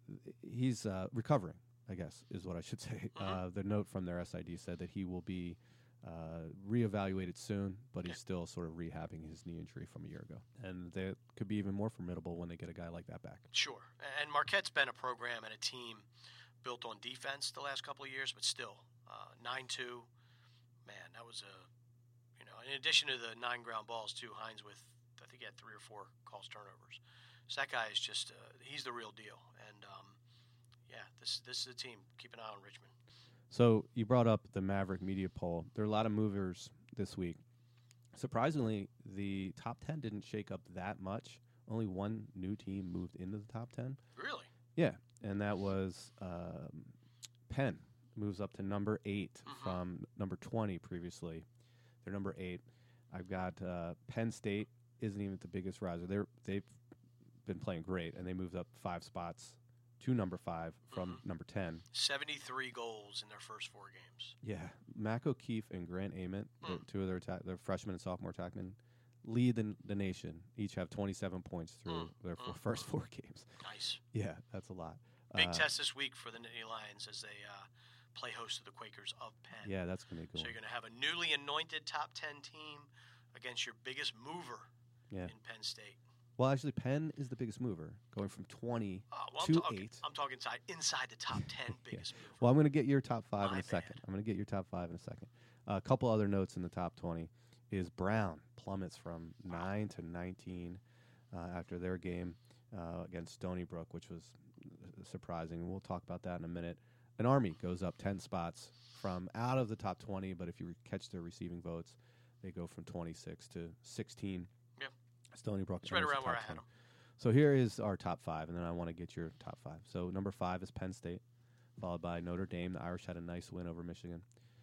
he's uh, recovering, I guess, is what I should say. Mhm. Uh, the note from their S I D said that he will be uh, reevaluated soon, but he's Yeah. still sort of rehabbing his knee injury from a year ago. And they could be even more formidable when they get a guy like that back. Sure. And Marquette's been a program and a team built on defense the last couple of years, but still, uh, nine two, man, that was a, you know, in addition to the nine ground balls, too, Hines with, I think he had three or four calls turnovers. So that guy is just, uh, he's the real deal. And, um, yeah, this, this is a team. Keep an eye on Richmond. So you brought up the Maverick media poll. There are a lot of movers this week. Surprisingly, the top ten didn't shake up that much. Only one new team moved into the top ten. Really? Yeah, and that was um, Penn moves up to number eight Mhm. from number twenty previously. They're number eight. I've got uh, Penn State isn't even the biggest riser. They're they've been playing great, and they moved up five spots to number five from Mhm. number ten. seventy-three goals in their first four games. Yeah, Mac O'Keefe and Grant Ament, the Mm. two of their attack, their freshman and sophomore attackmen, lead the, the nation. Each have twenty-seven points through Mm. their four, Mm. first four games. Nice. Yeah, that's a lot. Big Uh, test this week for the Nittany Lions as they uh, play host to the Quakers of Penn. Yeah, that's gonna be cool. So you're going to have a newly anointed top ten team against your biggest mover Yeah. in Penn State. Well, actually, Penn is the biggest mover, going from twenty. Uh, well, Two I'm, ta- okay, eight. I'm talking inside, inside the top ten biggest mover. Well, I'm going to get your top five My in a second. bad. I'm going to get your top five in a second. Uh, a couple other notes in the top twenty is Brown plummets from nine to nineteen uh, after their game uh, against Stony Brook, which was uh, surprising. We'll talk about that in a minute. An Army goes up ten spots from out of the top twenty, but if you re- catch their receiving votes, they go from twenty-six to sixteen. Yeah. Stony Brook. It's right enters the around where I top had ten. them. So here is our top five, and then I want to get your top five. So number five is Penn State, followed by Notre Dame. The Irish had a nice win over Michigan.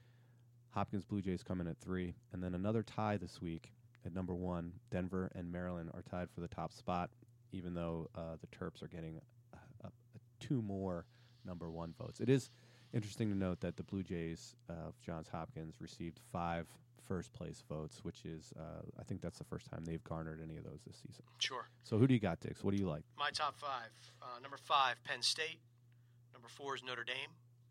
Hopkins Blue Jays come in at three, and then another tie this week at number one. Denver and Maryland are tied for the top spot, even though uh, the Terps are getting uh, uh, two more number one votes. It is interesting to note that the Blue Jays of Johns Hopkins received five first place votes, which is, uh, I think that's the first time they've garnered any of those this season. Sure. So who do you got, Dix? What do you like? My top five. Uh, number five, Penn State. Number four is Notre Dame.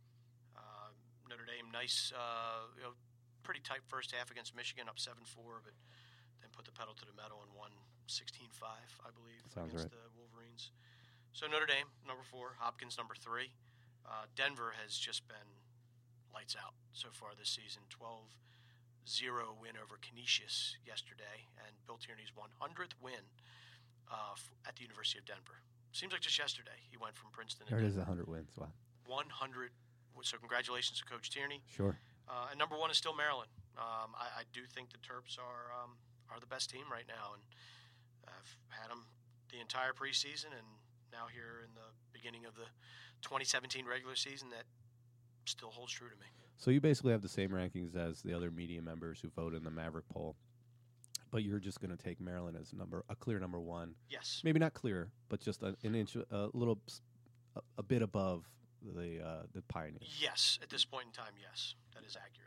Uh, Notre Dame, nice, uh, you know, pretty tight first half against Michigan, up seven four, but then put the pedal to the metal and won sixteen five, I believe, Sounds against right. the Wolverines. So Notre Dame, number four. Hopkins, number three. Uh, Denver has just been lights out so far this season. twelve zero win over Canisius yesterday, and Bill Tierney's one hundredth win uh, f- at the University of Denver. Seems like just yesterday he went from Princeton to There it is, Denver. one hundred wins. Wow. one hundred. So congratulations to Coach Tierney. Sure. Uh, and number one is still Maryland. Um, I, I do think the Terps are um, are the best team right now, and I've had them the entire preseason, and now here in the beginning of the twenty seventeen regular season, that still holds true to me. So you basically have the same rankings as the other media members who vote in the Maverick poll, but you're just going to take Maryland as number a clear number one. Yes. Maybe not clear, but just a, an inch, a little, a, a bit above the uh, the Pioneers. Yes, at this point in time, yes, that is accurate.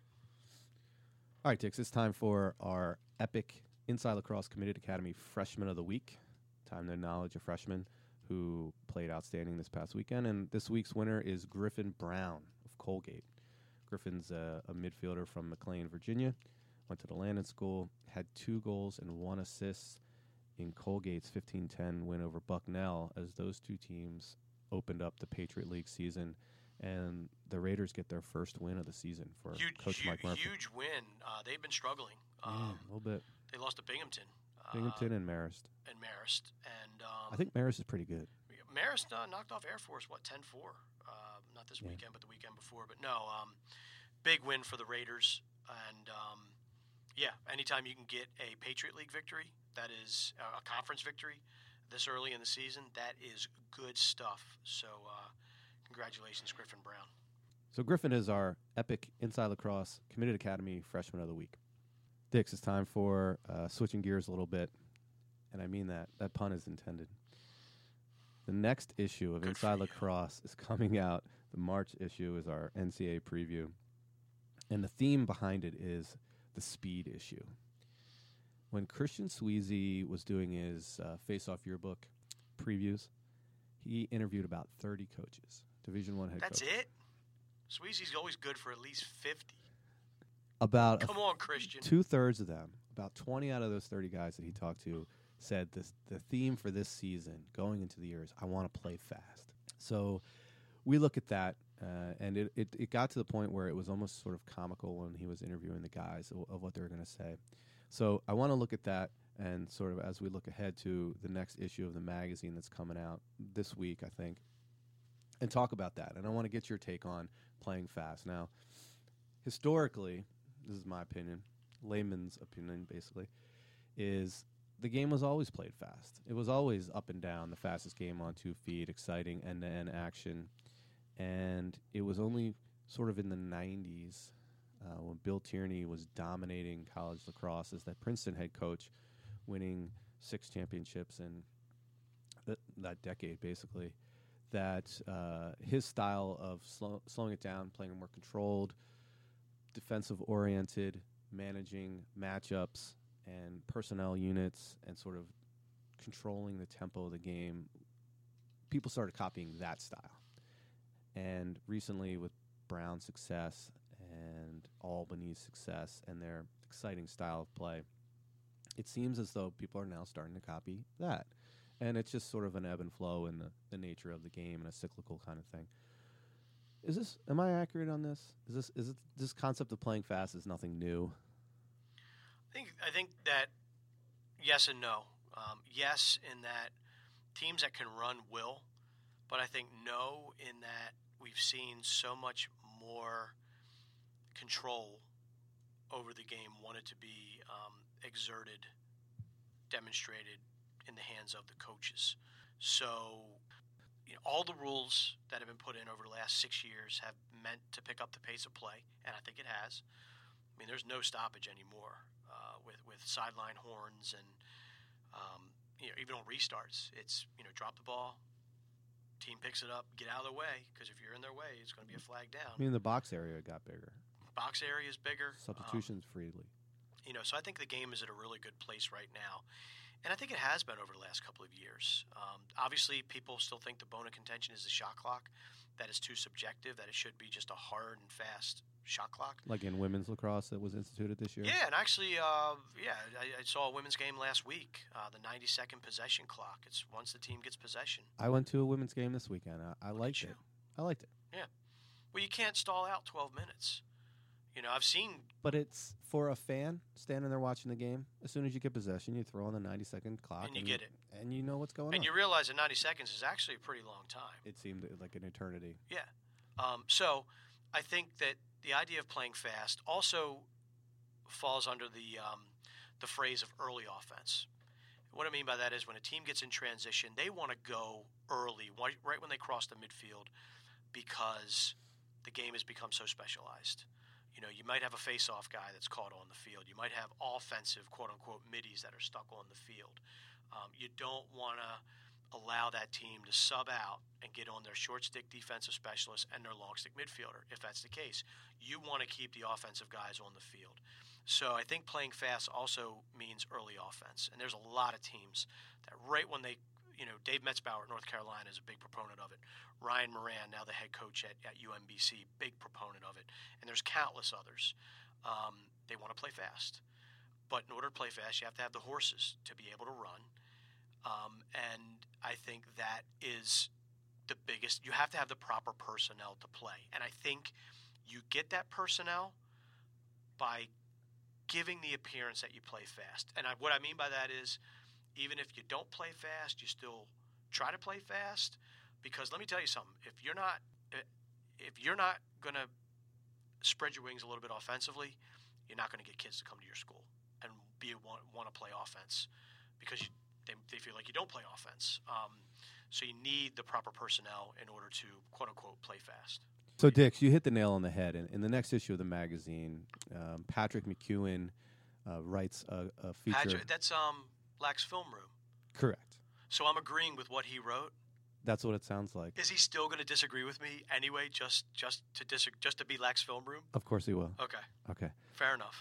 All right, Dix, it's time for our epic Inside Lacrosse Committed Academy Freshman of the Week. Time to acknowledge a freshman who played outstanding this past weekend, and this week's winner is Griffin Brown of Colgate. Griffin's uh, a midfielder from McLean, Virginia, went to the Landon School, had two goals and one assist in Colgate's fifteen ten win over Bucknell as those two teams opened up the Patriot League season, and the Raiders get their first win of the season for Huge, Coach hu- Mike Murphy. huge win. Uh, they've been struggling. Yeah, Um, a little bit. They lost to Binghamton. Binghamton uh, and Marist. and Marist. And um, I think Marist is pretty good. Marist uh, knocked off Air Force, what, ten four? Uh, not this Yeah. weekend, but the weekend before. But no, um, big win for the Raiders. And, um, yeah, anytime you can get a Patriot League victory, that is uh, a conference victory this early in the season, that is good stuff. So uh, congratulations, Griffin Brown. So Griffin is our epic Inside Lacrosse Committed Academy Freshman of the Week. Dix, it's time for uh, switching gears a little bit, and I mean that. That pun is intended. The next issue of Good Inside for you. Lacrosse is coming out. The March issue is our N C A A preview, and the theme behind it is the speed issue. When Christian Sweezy was doing his uh, Face-Off Yearbook previews, he interviewed about thirty coaches, Division One head That's coaches. it? Sweezy's always good for at least fifty. About a Come on, Christian. two-thirds of them, about twenty out of those thirty guys that he talked to, said this, the theme for this season going into the year is, I want to play fast. So we look at that, uh, and it, it, it got to the point where it was almost sort of comical when he was interviewing the guys of, of what they were going to say. So I want to look at that, and sort of as we look ahead to the next issue of the magazine that's coming out this week, I think, and talk about that. And I want to get your take on playing fast. Now, historically, this is my opinion, layman's opinion basically, is the game was always played fast. It was always up and down, the fastest game on two feet, exciting end-to-end action. And it was only sort of in the nineties uh, when Bill Tierney was dominating college lacrosse as that Princeton head coach, winning six championships in th- that decade basically, that uh, his style of slow, slowing it down, playing more controlled, defensive-oriented, managing matchups and personnel units and sort of controlling the tempo of the game, people started copying that style. And recently with Brown's success and Albany's success and their exciting style of play, it seems as though people are now starting to copy that. And it's just sort of an ebb and flow in the, the nature of the game and a cyclical kind of thing. Is this, am I accurate on this? Is this, is it, this concept of playing fast is nothing new? I think I think that yes and no. Um, yes, in that teams that can run will, but I think no, in that we've seen so much more control over the game wanted to be um, exerted, demonstrated in the hands of the coaches. So, you know, all the rules that have been put in over the last six years have meant to pick up the pace of play, and I think it has. I mean, there's no stoppage anymore uh, with with sideline horns and um, you know, even on restarts. It's, you know, drop the ball, team picks it up, get out of their way, because if you're in their way, it's going to be a flag down. I mean, the box area got bigger. Box area is bigger. Substitutions um, freely. You know, so I think the game is at a really good place right now. And I think it has been over the last couple of years. Um, obviously, people still think the bone of contention is the shot clock. That is too subjective, that it should be just a hard and fast shot clock. Like in women's lacrosse that was instituted this year? Yeah, and actually, uh, yeah, I, I saw a women's game last week, uh, the ninety-second possession clock. It's once the team gets possession. I went to a women's game this weekend. I, I liked it. I liked it. Yeah. Well, you can't stall out twelve minutes. You know, I've seen. But it's for a fan standing there watching the game. As soon as you get possession, you throw on the ninety second clock, and you and get it, and you know what's going and on. And you realize that ninety seconds is actually a pretty long time. It seemed like an eternity. Yeah. Um, so, I think that the idea of playing fast also falls under the um, the phrase of early offense. What I mean by that is when a team gets in transition, they want to go early, right when they cross the midfield, because the game has become so specialized. You know, you might have a face-off guy that's caught on the field. You might have offensive, quote-unquote, middies that are stuck on the field. Um, you don't want to allow that team to sub out and get on their short-stick defensive specialist and their long-stick midfielder, if that's the case. You want to keep the offensive guys on the field. So I think playing fast also means early offense. And there's a lot of teams that right when they, you know, Dave Metzbauer at North Carolina is a big proponent of it. Ryan Moran, now the head coach at, at U M B C, big proponent of it. And there's countless others. Um, they want to play fast. But in order to play fast, you have to have the horses to be able to run. Um, and I think that is the biggest. You have to have the proper personnel to play. And I think you get that personnel by giving the appearance that you play fast. And I, what I mean by that is even if you don't play fast, you still try to play fast. Because let me tell you something, if you're not if you're not going to spread your wings a little bit offensively, you're not going to get kids to come to your school and be want, want to play offense because you, they, they feel like you don't play offense. Um, so you need the proper personnel in order to, quote-unquote, play fast. So, Dix, you hit the nail on the head. In, in the next issue of the magazine, um, Patrick McEwen uh, writes a, a feature. Patrick, that's um, Lax Film Room. Correct. So I'm agreeing with what he wrote. That's what it sounds like. Is he still going to disagree with me anyway, just just to dis- just to be Lax Film Room? Of course he will. Okay. Okay. Fair enough.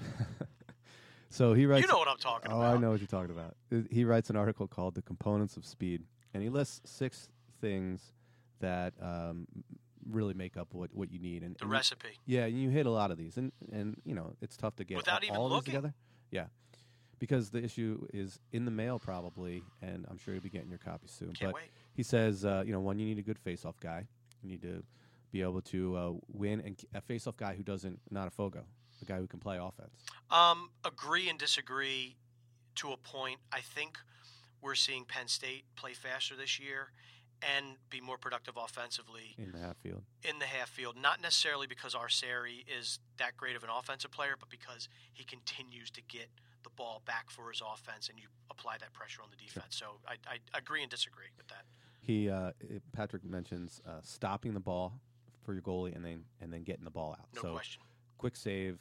So he writes. You know what I'm talking oh, about. I know what you're talking about. He writes an article called "The Components of Speed," and he lists six things that um, really make up what, what you need. And the and recipe. You, yeah, you hit a lot of these, and and you know it's tough to get without all, even all of looking these together. Yeah. Because the issue is in the mail probably, and I'm sure you'll be getting your copy soon. Can't but wait. He says, uh, you know, one, you need a good face-off guy. You need to be able to uh, win, and a face-off guy who doesn't, not a Fogo, a guy who can play offense. Um, agree and disagree to a point. I think we're seeing Penn State play faster this year and be more productive offensively. In the half field. In the half field. Not necessarily because Arceri is that great of an offensive player, but because he continues to get the ball back for his offense, and you apply that pressure on the defense. Sure. So I, I agree and disagree with that. He uh, Patrick mentions uh, stopping the ball for your goalie and then and then getting the ball out. No so question. Quick save,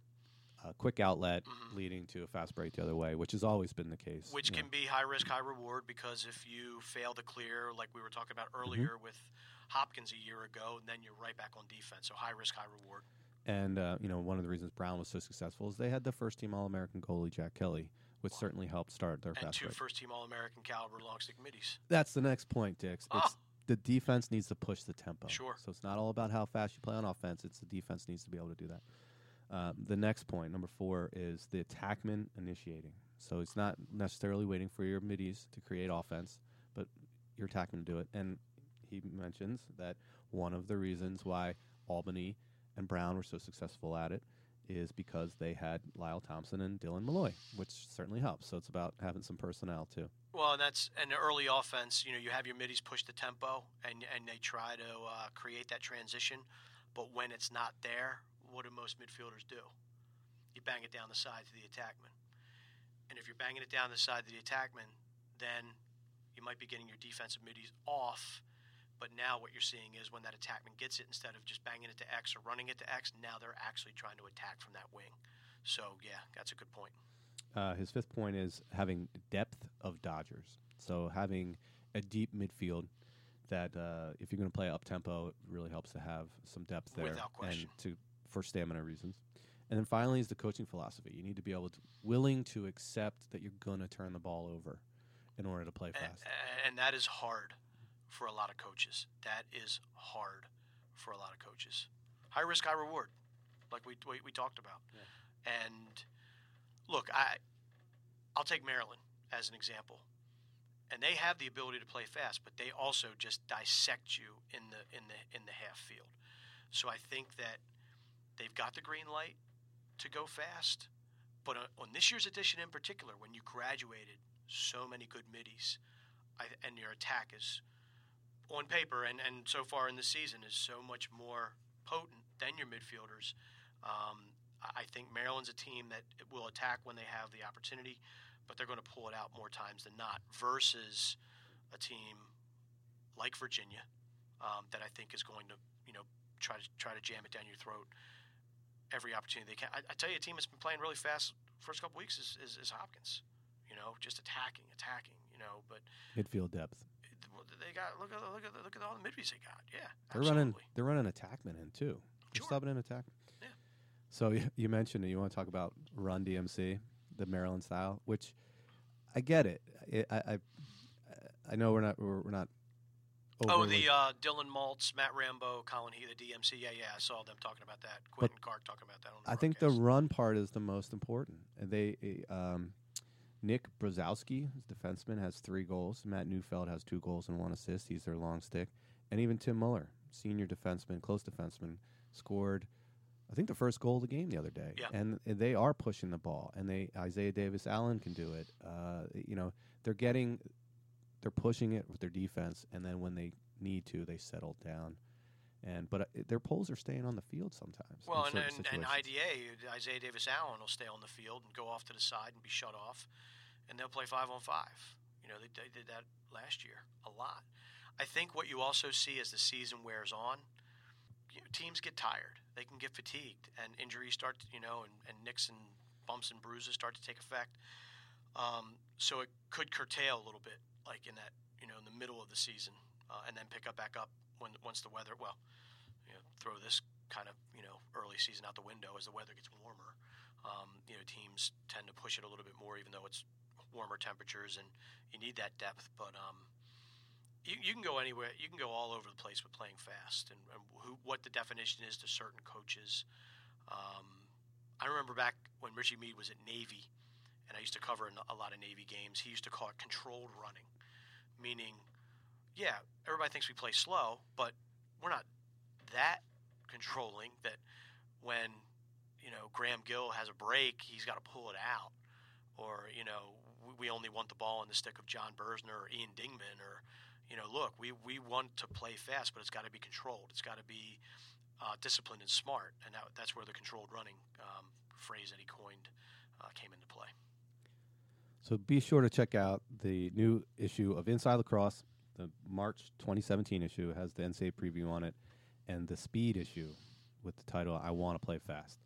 uh, quick outlet, mm-hmm. leading to a fast break the other way, which has always been the case. Which can know. be high risk, high reward, because if you fail to clear, like we were talking about earlier mm-hmm. with Hopkins a year ago, then you're right back on defense. So high risk, high reward. And uh, you know, one of the reasons Brown was so successful is they had the first team All American goalie Jack Kelly, which certainly helped start their and fast two break. first team All American caliber long stick middies. That's the next point, Dix. Oh. It's the defense needs to push the tempo. Sure. So it's not all about how fast you play on offense. It's the defense needs to be able to do that. Um, the next point, number four, is the attackman initiating. So it's not necessarily waiting for your middies to create offense, but your attackman to do it. And he mentions that one of the reasons why Albany and Brown were so successful at it is because they had Lyle Thompson and Dylan Malloy, which certainly helps. So it's about having some personnel too. Well, and that's an early offense. You know, you have your middies push the tempo, and and they try to uh, create that transition. But when it's not there, what do most midfielders do? You bang it down the side to the attackman. And if you're banging it down the side to the attackman, then you might be getting your defensive middies off. But now what you're seeing is when that attackman gets it, instead of just banging it to X or running it to X, now they're actually trying to attack from that wing. So, yeah, that's a good point. Uh, his fifth point is having depth of dodgers. So having a deep midfield that uh, if you're going to play up-tempo, it really helps to have some depth there. Without question. And to, for stamina reasons. And then finally is the coaching philosophy. You need to be able to willing to accept that you're going to turn the ball over in order to play fast. And, and that is hard for a lot of coaches. That is hard for a lot of coaches. High risk, high reward, like we we, we talked about. Yeah. And look, I I'll take Maryland as an example. And they have the ability to play fast, but they also just dissect you in the in the in the half field. So I think that they've got the green light to go fast. But on, on this year's edition in particular, when you graduated so many good middies, I, and your attack is on paper and, and so far in the season is so much more potent than your midfielders. Um, I think Maryland's a team that will attack when they have the opportunity, but they're going to pull it out more times than not versus a team like Virginia um, that I think is going to, you know, try to try to jam it down your throat every opportunity they can. I, I tell you, a team that's been playing really fast first couple weeks is, is, is Hopkins. You know, just attacking, attacking. You know, but midfield depth. They got look at look at look at all the midfields they got. Yeah, they're absolutely. running they're running attackmen in too. They're Sure. subbing in attackmen. Yeah. So you, you mentioned it. You want to talk about Run D M C, the Maryland style, which I get it. it I, I I know we're not we're, we're not. Oh, overly- the uh, Dylan Maltz, Matt Rambo, Colin He, the D M C. Yeah, yeah, I saw them talking about that. Quentin Clark talking about that on the I think the broadcast. run part is the most important. And they um, Nick Brzezowski, who's defenseman, has three goals. Matt Neufeld has two goals and one assist. He's their long stick. And even Tim Muller, senior defenseman, close defenseman, scored, I think, the first goal of the game the other day. Yeah. And they are pushing the ball. And they Isaiah Davis Allen can do it. Uh, you know, they're getting, they're pushing it with their defense. And then when they need to, they settle down. And but uh, their poles are staying on the field sometimes. in Well, and, certain and, and situations. I D A, Isaiah Davis Allen will stay on the field and go off to the side and be shut off, and they'll play five on five. You know, they, they did that last year a lot. I think what you also see as the season wears on, you know, teams get tired. They can get fatigued, and injuries start, to, you know, and, and nicks and bumps and bruises start to take effect. Um, so it could curtail a little bit, like in that, you know, in the middle of the season, uh, and then pick up back up when once the weather, well, you know, throw this kind of, you know, early season out the window as the weather gets warmer. Um, you know, teams tend to push it a little bit more, even though it's warmer temperatures and you need that depth. But um, you, you can go anywhere. You can go all over the place with playing fast, and, and who, what the definition is to certain coaches. Um, I remember back when Richie Meade was at Navy, and I used to cover a lot of Navy games. He used to call it controlled running, meaning, yeah, everybody thinks we play slow, but we're not that controlling that when, you know, Graham Gill has a break, he's got to pull it out. Or, you know, we, we only want the ball in the stick of John Bersner or Ian Dingman. Or, you know, look, we, we want to play fast, but it's got to be controlled. It's got to be uh, disciplined and smart. And that, that's where the controlled running um, phrase that he coined uh, came into play. So be sure to check out the new issue of Inside Lacrosse. The March twenty seventeen issue has the N C double A preview on it, and the Speed issue with the title I Want to Play Fast.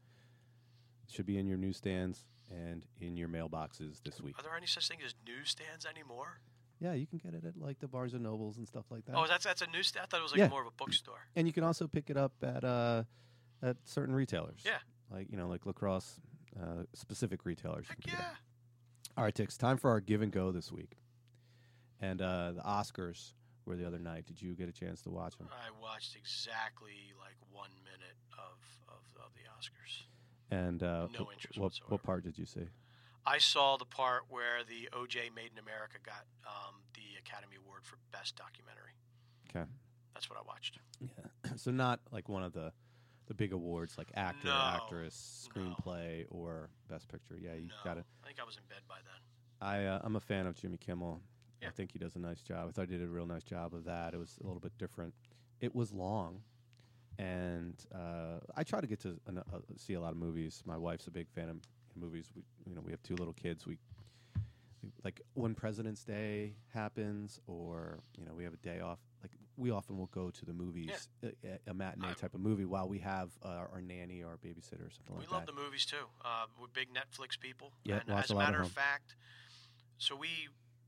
It should be in your newsstands and in your mailboxes this week. Are there any such thing as newsstands anymore? Yeah, you can get it at like the Barnes and Nobles and stuff like that. Oh, that's that's a newsstand? I thought it was like Yeah. more of a bookstore. And you can also pick it up at uh, at certain retailers. Yeah. Like, you know, like lacrosse uh, specific retailers. You Heck can pick it yeah. up. All right, Tix, time for our give and go this week. And uh, the Oscars were the other night. Did you get a chance to watch them? I watched exactly like one minute of, of, of the Oscars. And uh, No wh- interest what, whatsoever. what part did you see? I saw the part where the O J Made in America got um, the Academy Award for Best Documentary. Okay. That's what I watched. Yeah. So not like one of the the big awards like actor, No, actress, no. screenplay, or best picture. Yeah, you no, got it. I think I was in bed by then. I uh, I'm a fan of Jimmy Kimmel. Yeah. I think he does a nice job. I thought he did a real nice job of that. It was a little bit different. It was long, and uh, I try to get to uh, see a lot of movies. My wife's a big fan of movies. We, you know, we have two little kids. We, we like when President's Day happens, or you know, we have a day off. Like we often will go to the movies, a, a matinee I- type of movie, while we have uh, our nanny or our babysitter or something We like love that. the movies too. Uh, we're big Netflix people. Yeah, and watch as a a lot at matter of home. fact, so we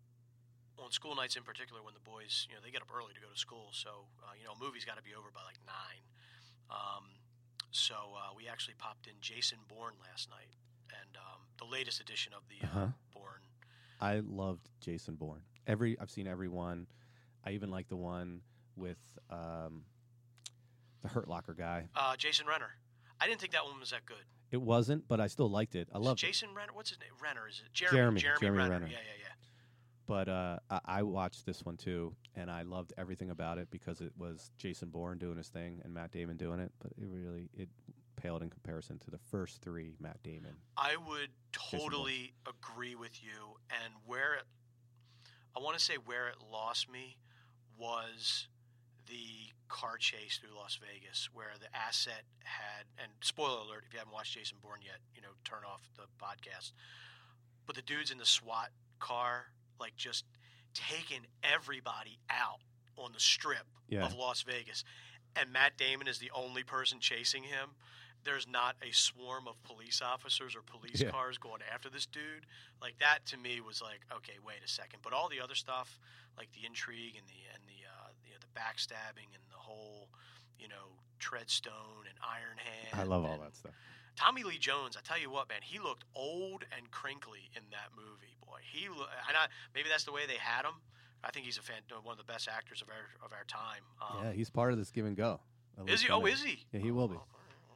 on school nights in particular, when the boys, you know, they get up early to go to school, so uh, you know, a movie's got to be over by like nine. Um, so uh, we actually popped in Jason Bourne last night, and um, the latest edition of the uh, Uh-huh. Bourne. I loved Jason Bourne. Every I've seen every one. I even like the one with um, the Hurt Locker guy. Uh, Jason Renner. I didn't think that one was that good. It wasn't, but I still liked it. I Is it loved it. Jason Renner. What's his name? Renner. Is it Jeremy? Jeremy, Jeremy, Jeremy Renner. Renner. Yeah, yeah, yeah. But uh, I, I watched this one too, and I loved everything about it because it was Jason Bourne doing his thing and Matt Damon doing it. But it really it paled in comparison to the first three Matt Damon. I would totally agree with you. And where it, I want to say where it lost me was the car chase through Las Vegas, where the asset had, and spoiler alert, if you haven't watched Jason Bourne yet, you know, turn off the podcast. But the dudes in the SWAT car, like, just taking everybody out on the strip Yeah. of Las Vegas. And Matt Damon is the only person chasing him. There's not a swarm of police officers or police Yeah. cars going after this dude. Like, that to me was like, okay, wait a second. But all the other stuff, like the intrigue and the and the uh, you know, the backstabbing and the whole, you know, Treadstone and Iron Hand. I love all and that stuff. Tommy Lee Jones, I tell you what, man, he looked old and crinkly in that movie. Boy, he lo- and I, maybe that's the way they had him. I think he's a fan, one of the best actors of our of our time. Um, Yeah, he's part of this give and go. At is least he? one Oh, of- is he? Yeah, he will be. Oh,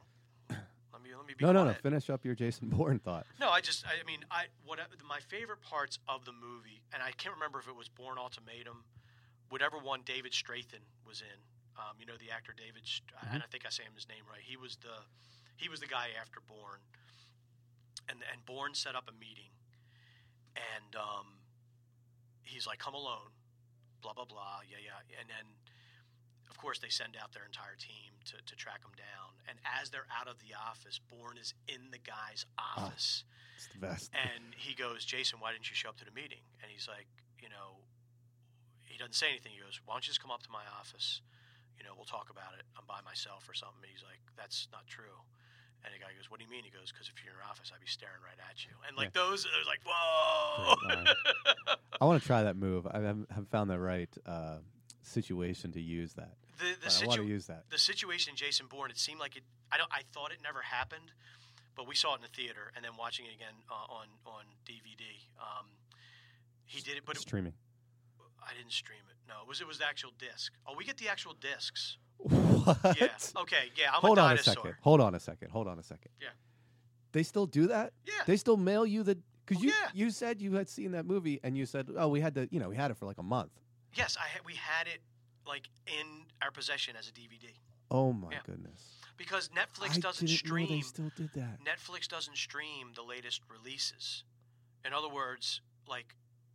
let me let me be No, no, no. quiet. Finish up your Jason Bourne thought. No, I just, I mean, I what I- my favorite parts of the movie, and I can't remember if it was Bourne Ultimatum, whatever one David Strathairn was in. Um, you know the actor David, St- Mm-hmm. and I think I say his name right. He was the, he was the guy after Bourne, and and Bourne set up a meeting, and um, he's like, "Come alone," blah blah blah, yeah yeah, and then. Of course, they send out their entire team to, to track him down. And as they're out of the office, Bourne is in the guy's office. It's the best. And he goes, "Jason, why didn't you show up to the meeting?" And he's like, you know, he doesn't say anything. He goes, "Why don't you just come up to my office? You know, we'll talk about it. I'm by myself or something." And he's like, "That's not true." And the guy goes, "What do you mean?" He goes, "Because if you're in your office, I'd be staring right at you." And like Yeah. those, it was like, whoa. Great line. I want to try that move. I haven't haven't found the right uh, situation to use that. the the, But I want to situ- use that. the situation in Jason Bourne, it seemed like it. I don't. I thought it never happened, but we saw it in the theater, and then watching it again uh, on on D V D. Um, he did it, but it, Streaming. I didn't stream it. No, it was it was the actual disc. Oh, we get the actual discs. What? Yeah. Okay. Yeah. I'm Hold a on a dinosaur. second. Hold on a second. Hold on a second. Yeah. They still do that? Yeah. They still mail you the because Oh, you yeah. you said you had seen that movie and you said, oh, we had to, you know, we had it for like a month. Yes, I had, we had it like in our possession as a D V D Oh my Yeah. goodness. because Netflix I doesn't didn't know they stream. still did that. Netflix doesn't stream the latest releases. In other words, like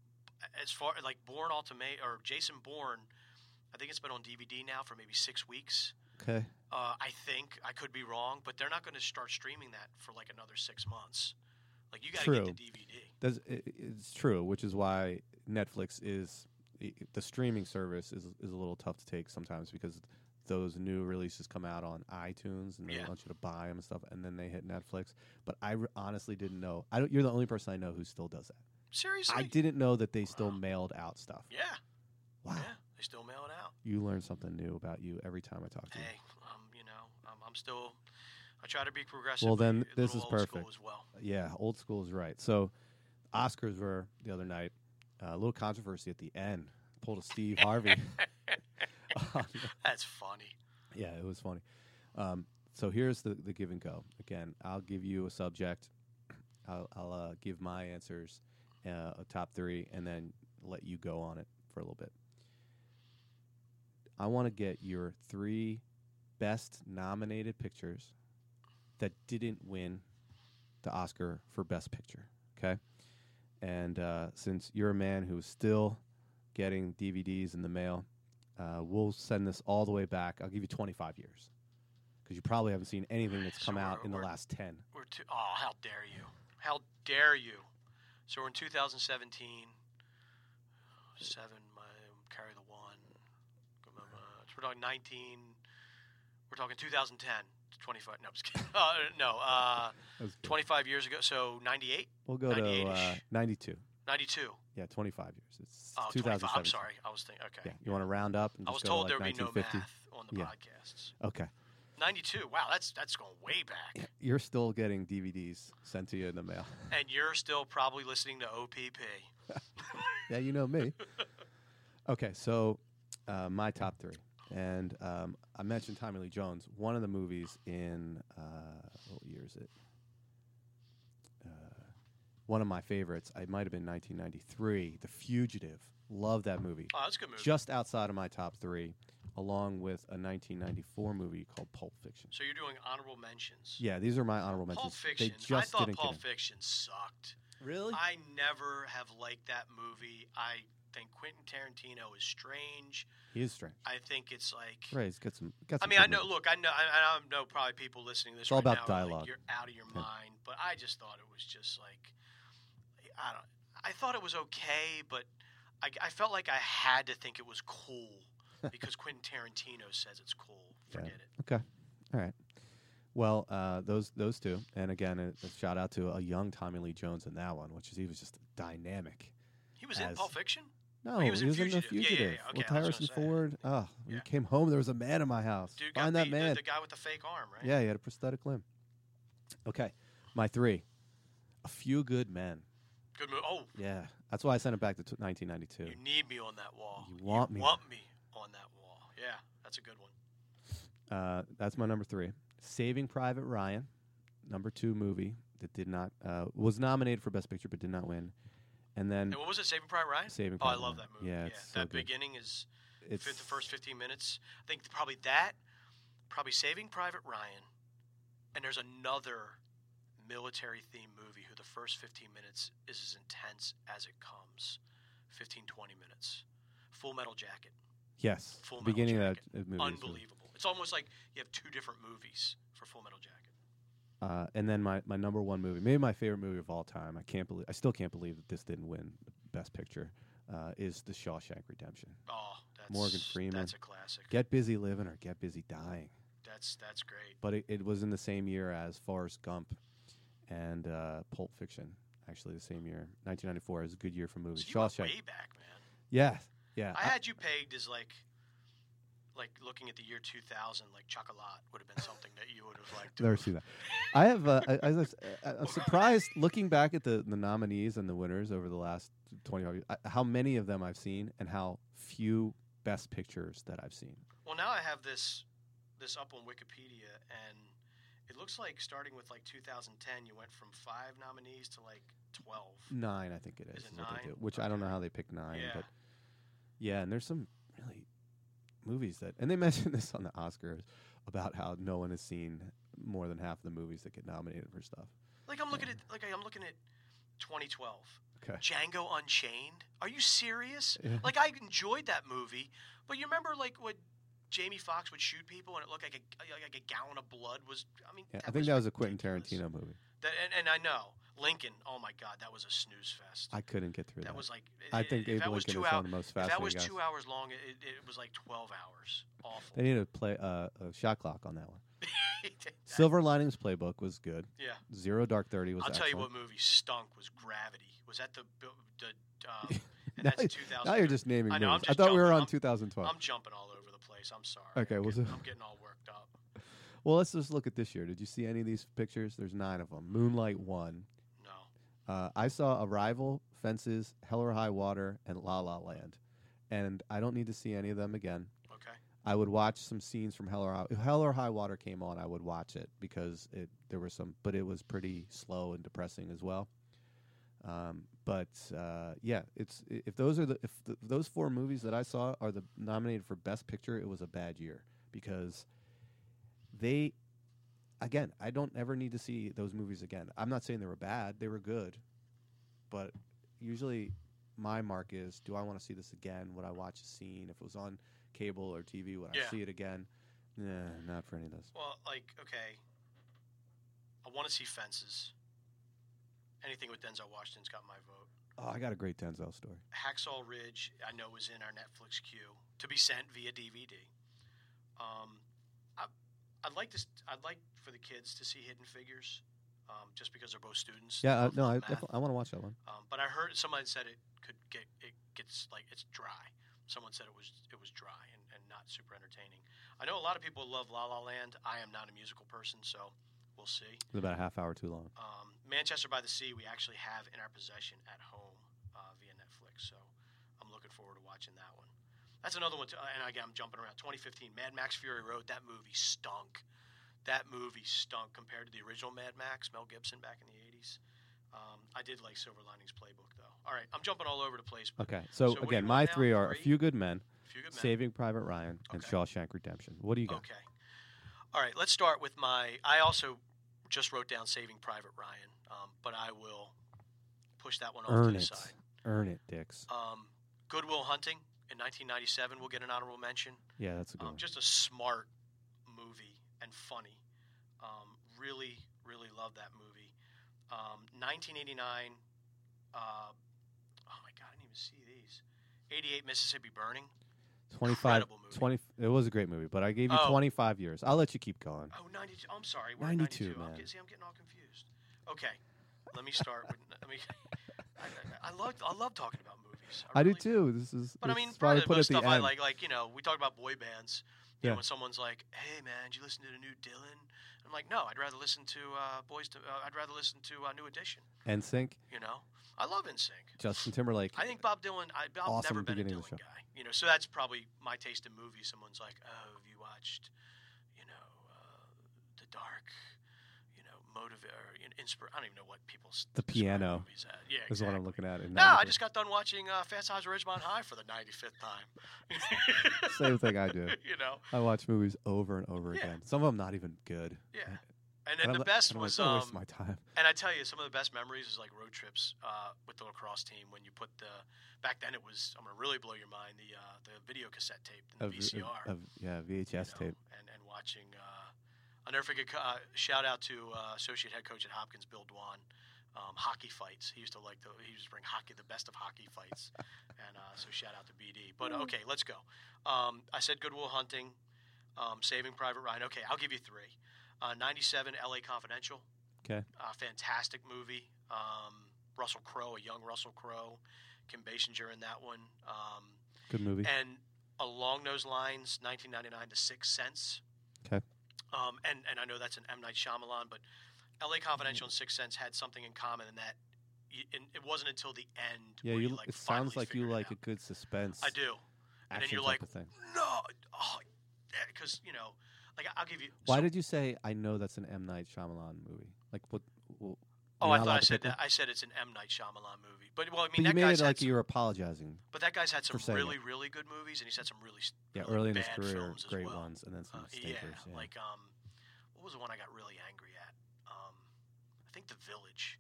as far like Bourne Ultimate or Jason Bourne, I think it's been on D V D now for maybe six weeks. Okay. Uh, I think I could be wrong, but they're not going to start streaming that for like another six months. Like you got to True. get the D V D. That's, it, it's true, which is why Netflix is i- the streaming service is is a little tough to take sometimes because those new releases come out on iTunes and they Yeah. want you to buy them and stuff, and then they hit Netflix. But I r- honestly didn't know. I don't. You're the only person I know who still does that. Seriously? I didn't know that they still Wow. mailed out stuff. Yeah. Wow. Yeah. They still mail it out. You learn something new about you every time I talk to you. Hey, um, you know, I'm, I'm still. I try to be progressive. Well, then but a this little is old school perfect. as well. Yeah, old school is right. So, Oscars were the other night. Uh, a little controversy at the end. Pulled a Steve Harvey. That's funny. Yeah, it was funny. Um, so here's the, the give and go. Again, I'll give you a subject. I'll, I'll uh, give my answers, uh, a top three, and then let you go on it for a little bit. I want to get your three best nominated pictures that didn't win the Oscar for Best Picture. Okay, and uh, since you're a man who's still getting D V Ds in the mail, uh, we'll send this all the way back. I'll give you twenty-five years because you probably haven't seen anything that's So come out we're- in the we're- last ten. We're too, oh, how dare you? How dare you? So we're in two thousand seventeen. Seven, my carry the one. Uh, so we're talking nineteen. We're talking two thousand ten. twenty-five. No, I'm just kidding. Uh, no, uh, That was good. twenty-five years ago. So ninety-eight, We'll go to uh, ninety-eight-ish. ninety-two. ninety-two. Yeah, twenty-five years. It's Oh, two thousand twenty-five. seventeen. I'm sorry. I was thinking. Okay. Yeah, you want to round up and I just was go told to there like would be no nineteen fifty? math on the Yeah. podcasts. Okay. ninety-two. Wow, that's that's going way back. You're still getting D V Ds sent to you in the mail. And you're still probably listening to O P P. Yeah, you know me. Okay, so uh, my top three. And um, I mentioned Tommy Lee Jones. One of the movies in, uh, what year is it? Uh, one of my favorites. I might have been nineteen ninety-three. The Fugitive. Love that movie. Oh, that's a good movie. Just outside of my top three. along with a nineteen ninety-four movie called Pulp Fiction. So you're doing honorable mentions. Yeah, these are my honorable mentions. Pulp Fiction. They just I thought didn't Pulp get in. Fiction sucked. Really? I never have liked that movie. I think Quentin Tarantino is strange. He is strange. I think it's like. Right, he's got some. Got I some mean, I good know. movies. Look, I know. I, I know probably people listening to this It's all right about now are like, dialogue. you're out of your Yeah. mind. But I just thought it was just like, I don't. I thought it was okay, but I, I felt like I had to think it was cool because Quentin Tarantino says it's cool. Forget Yeah. it. Okay. All right. Well, uh, those those two, and again, a, a shout out to a young Tommy Lee Jones in that one, which is he was just dynamic. He was in As- Pulp Fiction. No, he was in the Fugitive. Yeah, yeah, Fugitive yeah. Okay, with I was Harrison gonna say. Ford. Oh, when Yeah. you came home, there was a man in my house. Dude got Find that beat, man. The, the guy with the fake arm, right? Yeah, he had a prosthetic limb. Okay, my three, A Few Good Men. Good move. Oh, Yeah, that's why I sent it back to t- nineteen ninety-two. you need me on that wall. You want me. Want me on that wall? Yeah, that's a good one. Uh, that's my number three. Saving Private Ryan, number two movie that did not uh, was nominated for Best Picture but did not win. And then And what was it? Saving Private Ryan. Saving Oh, I Private love Ryan. that movie. Yeah, it's so that good. beginning is it's fit the first fifteen minutes. I think probably that, probably Saving Private Ryan, and there's another military themed movie who the first fifteen minutes is as intense as it comes. fifteen, twenty minutes. Full Metal Jacket. yes, Full the Metal beginning Jacket. of that uh, movie. is really- Unbelievable. It's almost like you have two different movies for Full Metal Jacket. Uh, and then my, my number one movie, maybe my favorite movie of all time. I can't believe I still can't believe that this didn't win Best Picture. Uh, is The Shawshank Redemption. Oh, that's Morgan Freeman. That's a classic. Get Busy Living or Get Busy Dying. That's that's great. But it, it was in the same year as Forrest Gump and uh, Pulp Fiction. Actually, the same year, nineteen ninety-four. is a good year for movies. So you went Shawshank. way back, man. Yeah, yeah. I had you pegged as like, like looking at the year two thousand, like Chocolat would have been something that you would have liked. to Never have- seen that. I have. Uh, I, I was, uh, I'm surprised looking back at the, the nominees and the winners over the last twenty-five years, uh, how many of them I've seen and how few Best Pictures that I've seen. Well, now I have this this up on Wikipedia, and it looks like starting with like two thousand ten, you went from five nominees to like twelve. Nine, I think it is. Is it what they nine? do, which I don't know Okay. how they pick nine, Yeah. but yeah, and there's some really movies that, and they mentioned this on the Oscars about how no one has seen more than half of the movies that get nominated for stuff. Like I'm looking at like I'm looking at twenty twelve. Okay. Django Unchained. Are you serious? Yeah. Like I enjoyed that movie, but you remember like when Jamie Foxx would shoot people and it looked like a like a gallon of blood was. I mean, Yeah, that I think was that was a Quentin ridiculous. Tarantino movie. That, and, and I know Lincoln. Oh my God, that was a snooze fest. I couldn't get through that. that was like. I it- think if Abe that was Lincoln two is hours. one of the most If that fascinating was guys. two hours long, it, it was like twelve hours. Awful. They need to play uh, a shot clock on that one. He did that. Silver Linings Playbook was good. Yeah. Zero Dark Thirty was I'll tell you excellent. what movie stunk was Gravity. Was that the bu- the? Um, and now, that's two thousand. now you're just naming I know, I'm movies. I just thought we were jumping. on I'm- twenty twelve. I'm jumping all over the place. I'm sorry. Okay, I'm well, getting, so- I'm getting all worked up. Well, let's just look at this year. Did you see any of these pictures? There's nine of them. Moonlight won. No. Uh, I saw Arrival, Fences, Hell or High Water, and La La Land. And I don't need to see any of them again. Okay. I would watch some scenes from Hell or High. If Hell or High Water came on, I would watch it because it there were some, but it was pretty slow and depressing as well. Um, but uh, yeah, it's i- if those are the if the, those four movies that I saw are the nominated for Best Picture, it was a bad year because they, again, I don't ever need to see those movies again. I'm not saying they were bad; they were good, but usually my mark is: do I want to see this again? Would I watch a scene if it was on cable or T V? Would Yeah. I see it again? Nah, not for any of those. Well, like, okay. I want to see Fences. Anything with Denzel Washington's got my vote. Oh, I got a great Denzel story. Hacksaw Ridge, I know, was in our Netflix queue to be sent via D V D. Um, I, I'd like to. st- I'd like for the kids to see Hidden Figures, um, just because they're both students. Yeah, uh, Both no, love I math. definitely, I want to watch that one. Um, but I heard someone said it could get it gets like it's dry. Someone said it was it was dry and, and not super entertaining. I know a lot of people love La La Land. I am not a musical person, so we'll see. It's about a half hour too long. Um, Manchester by the Sea we actually have in our possession at home uh, via Netflix, so I'm looking forward to watching that one. That's another one. To, uh, and again, I'm jumping around. twenty fifteen, Mad Max Fury Road. That movie stunk. That movie stunk compared to the original Mad Max, Mel Gibson back in the eighties. Um, I did like Silver Linings Playbook, though. All right, I'm jumping all over the place. But Okay, so, So what do again, you my want now? three are A Three? Few Good Men, Few Good Men. Saving Private Ryan, and Okay. Shawshank Redemption. What do you got? Okay. All right, let's start with my. I also just wrote down Saving Private Ryan, um, but I will push that one off Earn to the it. side. Earn it, Dix. Um, Good Will Hunting in nineteen ninety-seven will get an honorable mention. Yeah, that's a good Um, one. just a smart movie and funny. Um, really, really love that movie. Um, nineteen eighty-nine. Uh, oh my God, I didn't even see these. eighty-eight Mississippi Burning. twenty-five, incredible movie. twenty. It was a great movie, but I gave you Oh. twenty-five years. I'll let you keep going. Oh, ninety-two. I'm sorry. We're ninety-two, at ninety-two. I'm man. get, see, I'm getting all confused. Okay, let me start with. Let me. I, I, I love. I love talking about movies. I, do really too. This is. But I this mean, is probably probably put most at the stuff I end. like. Like you know, we talk about boy bands. You Yeah. know, when someone's like, "Hey, man, did you listen to the new Dylan?" I'm like, "No, I'd rather listen to uh, Boys to. Uh, I'd rather listen to uh, New Edition." N Sync, You know, I love N Sync. Justin Timberlake. I think Bob Dylan. I, Bob Awesome never been a beginning of the Dylan show. guy. You know, so that's probably my taste in movies. Someone's like, "Oh, have you watched, you know, uh, The Dark?" You know, motivate or you know, inspire. I don't even know what people's The describe Piano movies at. Yeah, is exactly. what I'm looking at. in No, I ninety-two. just got done watching uh, Fast Times at Ridgemont High for the ninety-fifth time. Same thing I do. You know, I watch movies over and over Yeah. again. Some of them not even good. yeah. And And then I'm the like- best and I'm was, like, "Don't um, waste my time." and I tell you, some of the best memories is like road trips uh, with the lacrosse team when you put the. Back then, it was. I'm gonna really blow your mind. The uh, the video cassette tape and the Of, V C R. of, of- yeah, V H S you know, tape. and and watching. Uh, I'll never forget. Uh, shout out to uh, associate head coach at Hopkins, Bill Dwan. Um, hockey fights. He used to like the. He used to bring hockey, the best of hockey fights, and uh, so shout out to B D. But okay, let's go. Um, I said Good Will Hunting, um, Saving Private Ryan. Okay, I'll give you three. Uh, ninety-seven L A Confidential. Okay. Uh, fantastic movie. Um, Russell Crowe, a young Russell Crowe. Kim Basinger in that one. Um, Good movie. and along those lines, nineteen ninety-nine, The Sixth Sense. Okay. Um, and, and I know that's an M. Night Shyamalan, but L A Confidential and Sixth Sense had something in common in that y- and it wasn't until the end Yeah, where you. you, like, it sounds finally like you figured it like out. a good suspense. I do. And then action you're type like, of thing. no. Oh, because, you know, like I'll give you. Why so- did you say I know that's an M Night Shyamalan movie? Like what? what Oh, you're I not thought allowed I to said pick one? that. I said it's an M. Night Shyamalan movie. But, well, I But mean, you that made guy's it had like some, you were apologizing. but that guy's had some for saying really, it. really good movies, and he's had some really, s- Yeah, really early in his bad career, films as great well. ones, and then some Uh, stinkers. yeah, Yeah, like um, what was the one I got really angry at? Um, I think The Village.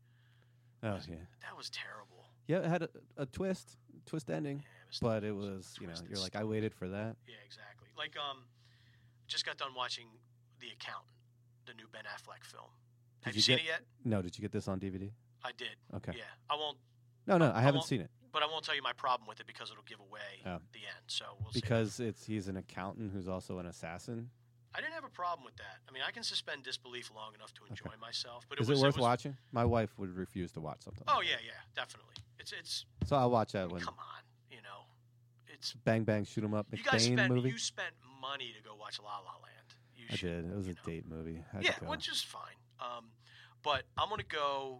oh yeah, That was terrible. yeah. It had a, a twist, twist ending, Yeah, it was, but it it was a was you know twisted you're like I story. waited for that. Yeah, exactly. Like um, just got done watching The Accountant, the new Ben Affleck film. Have Did you, you seen get- it yet? No, did you get this on D V D? I did. Okay. Yeah, I won't. No, no, I I haven't won't- seen it But I won't tell you my problem with it because it'll give away Oh. the end. So we'll see. because it's he's an accountant who's also an assassin. I didn't have a problem with that. I mean, I can suspend disbelief long enough to enjoy myself. But it Is was it worth was, watching? My wife would refuse to watch something. Oh like yeah, yeah, definitely. It's it's. that. So I'll watch I that mean, when come on, you know, it's Bang Bang Shoot 'Em Up you guys McBain spent movie. you spent money to go watch La La Land. You I should, did. It was you a know. date movie. I had Yeah, to go. which is fine. Um, but I'm gonna go.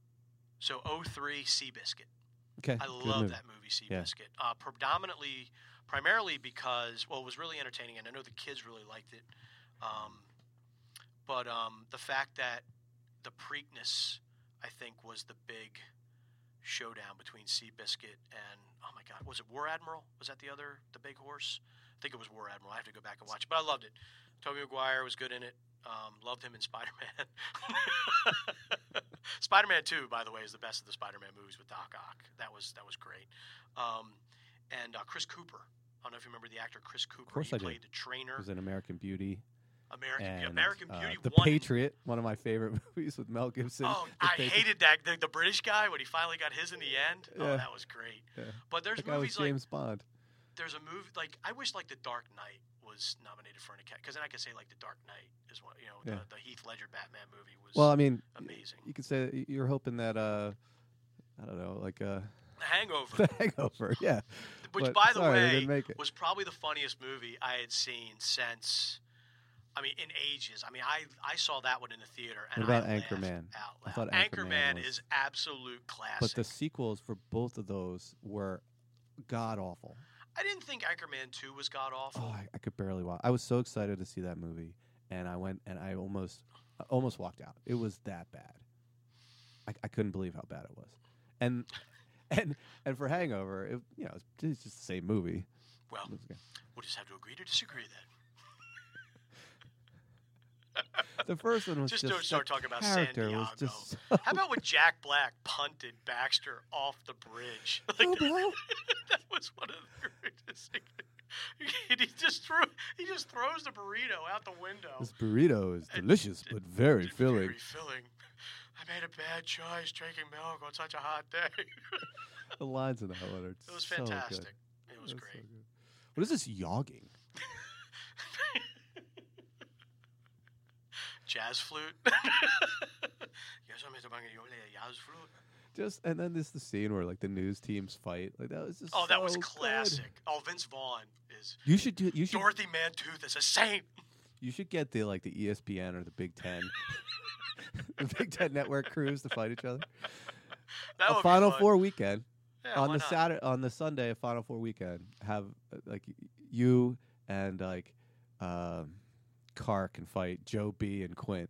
So oh three Seabiscuit. Okay. I good love movie. that movie Seabiscuit. Uh, predominantly, primarily because well, it was really entertaining, and I know the kids really liked it. Um, but um, the fact that the Preakness, I think, was the big showdown between Seabiscuit and oh my God, was it War Admiral? Was that the other the big horse? I think it was War Admiral. I have to go back and watch it, but I loved it. Tobey Maguire was good in it. Um, loved him in Spider-Man. Spider-Man two, by the way, is the best of the Spider-Man movies with Doc Ock. That was that was great. Um, and uh, Chris Cooper. I don't know if you remember the actor Chris Cooper. course he I do. played the trainer. It was an American Beauty. American And, American uh, Beauty. The won. Patriot, one of my favorite movies with Mel Gibson. Oh, The I Patriot. hated that the, the British guy when he finally got his in the end. Oh, Yeah. that was great. Yeah. But there's That guy was movies like James Bond. there's a movie like I wish like The Dark Knight was nominated for an Academy because then I could say like The Dark Knight is one you know Yeah. the, the Heath Ledger Batman movie was Well, I mean, amazing. you could say you're hoping that uh, I don't know, like uh, The Hangover, The Hangover. Yeah. which But by the sorry, they way didn't make it. was probably the funniest movie I had seen since. I mean, in ages. I mean, I I saw that one in the theater, and What about I laughed Anchorman? out I loud. thought Anchorman Anchorman was- is absolute classic. But the sequels for both of those were god awful. I didn't think Anchorman two was god awful. Oh, I, I could barely watch. I was so excited to see that movie, and I went and I almost, I almost walked out. It was that bad. I, I couldn't believe how bad it was, and and and for Hangover, it, you know, it's, it's just the same movie. Well, Lose again. we'll just have to agree to disagree then. The first one was Just just don't start the talking about character Santiago. was just so How about when Jack Black punted Baxter off the bridge? Like, Oh, bro. that was one of the greatest things. And he just threw, he just throws the burrito out the window. This burrito is And- delicious, but very It's filling. Very filling. I made a bad choice drinking milk on such a hot day. The lines in that one are It was so good. fantastic. It was That's so great. good. What is this yogging? Jazz flute. Yes, I'm a jazz flute. Just and then this the scene where like the news teams fight. Like that was just Oh, that was so good. classic. Oh, Vince Vaughn is You should do. You should. Dorothy Mantooth is a saint. You should get the like the E S P N or the Big Ten, the Big Ten network crews to fight each other. That a would Final be fun. Four weekend Yeah, on why the not? Saturday on the Sunday. A Final Four weekend. Have uh, like you and like um, Carr can fight Joe B and Quint,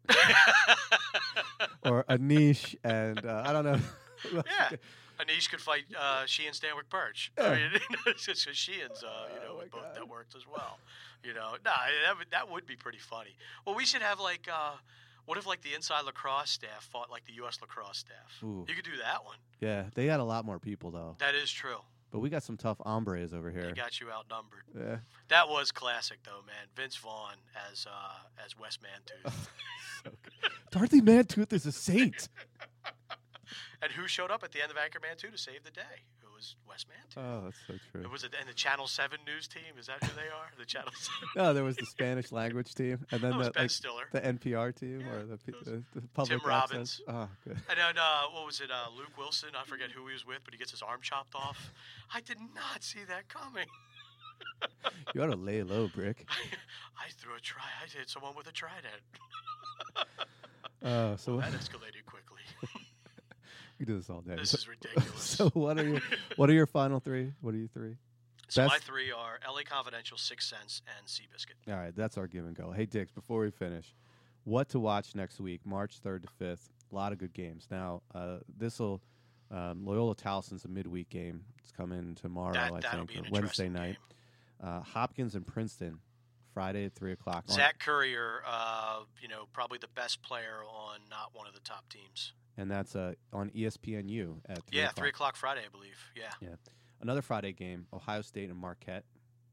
or Anish and uh, I don't know. Yeah. Anish could fight uh, Sheehan Stanwyck Birch. Yeah. I mean, it's just 'cause Sheehan's, uh, you know, Oh, my with both God. that worked as well. You know, nah, that would, that would be pretty funny. Well, we should have like, uh, what if like the Inside Lacrosse staff fought like the U S Lacrosse staff? Ooh. You could do that one. Yeah, they got a lot more people though, That is true. but we got some tough hombres over They here. got you outnumbered. Yeah. That was classic, though, man. Vince Vaughn as uh, as Wes Mantooth. So good. Dorothy Mantooth is a saint. And who showed up at the end of Anchorman two to save the day? It was Wes Mantooth. Oh, that's so true. It was a, and the Channel seven news team. Is that who they are? The Channel seven. No, there was the Spanish language team, and then That was the Ben like, Stiller. the N P R team Yeah, or the, p- it was the, the public Tim access. Robbins. Oh, good. And then, uh, what was it, uh, Luke Wilson? I forget who he was with, but he gets his arm chopped off. I did not see that coming. You ought to lay low, Brick. I threw a try. I hit someone with a trident. Oh, so That escalated quickly. we do this all day. This So- is ridiculous. So what are your what are your final three? What are you three? So my Best- three are L A Confidential, Six Sense, and Seabiscuit. All right, that's our give and go. Hey, Dix, before we finish, what to watch next week, March third to fifth? A lot of good games. Now, uh, this will um, Loyola Towson's a midweek game. It's coming tomorrow, That, I that'll think, be an or Wednesday interesting night. game. Uh, Hopkins and Princeton, Friday at three o'clock. on- Zach Courier, uh, you know, probably the best player on not one of the top teams. and that's uh, on E S P N U at three Yeah, o'clock. three o'clock Friday, I believe. Yeah. Another Friday game, Ohio State and Marquette.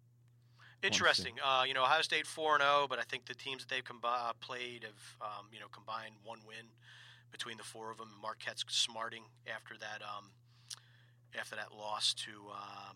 Interesting. Uh, you know, Ohio State four and zero, but I think the teams that they've combi- uh, played have, um, you know, combined one win between the four of them. Marquette's smarting after that, um, after that loss to. Um,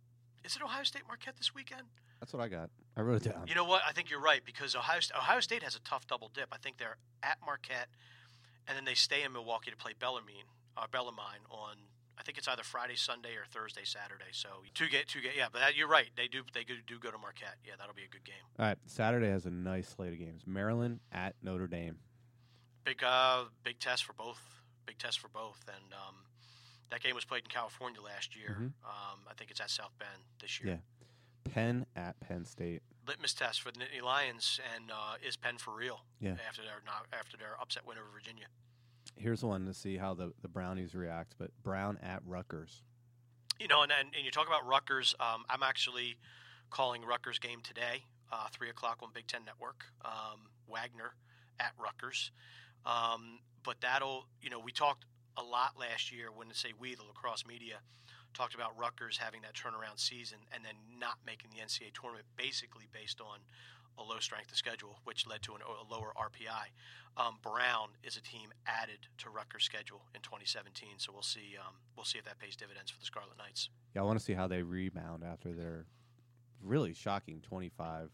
is it Ohio State Marquette this weekend? That's what I got. I wrote it down. You know what? I think you're right because Ohio State, Ohio State has a tough double dip. I think they're at Marquette, and then they stay in Milwaukee to play Bellarmine, uh, Bellarmine on. I think it's either Friday, Sunday, or Thursday, Saturday. So two get two get. Yeah, but that, you're right. They do they do do go to Marquette. Yeah, that'll be a good game. All right, Saturday has a nice slate of games. Maryland at Notre Dame. Big uh, big test for both. Big test for both. And um, that game was played in California last year. Mhm. Um, I think it's at South Bend this year. Yeah. Penn at Penn State. Litmus test for the Nittany Lions, and uh, is Penn for real? Yeah. After their knock, after their upset win over Virginia. Here's one to see how the, the Brownies react, but Brown at Rutgers. You know, and, and, and you talk about Rutgers. Um, I'm actually calling Rutgers game today, uh, three o'clock on Big Ten Network. Um, Wagner at Rutgers. Um, but that'll, you know, we talked a lot last year when, say, we, the lacrosse media, talked about Rutgers having that turnaround season and then not making the N C double A tournament, basically based on a low strength of schedule, which led to an, a lower R P I. Um, Brown is a team added to Rutgers' schedule in twenty seventeen, so we'll see. Um, we'll see if that pays dividends for the Scarlet Knights. Yeah, I want to see how they rebound after their really shocking twenty-five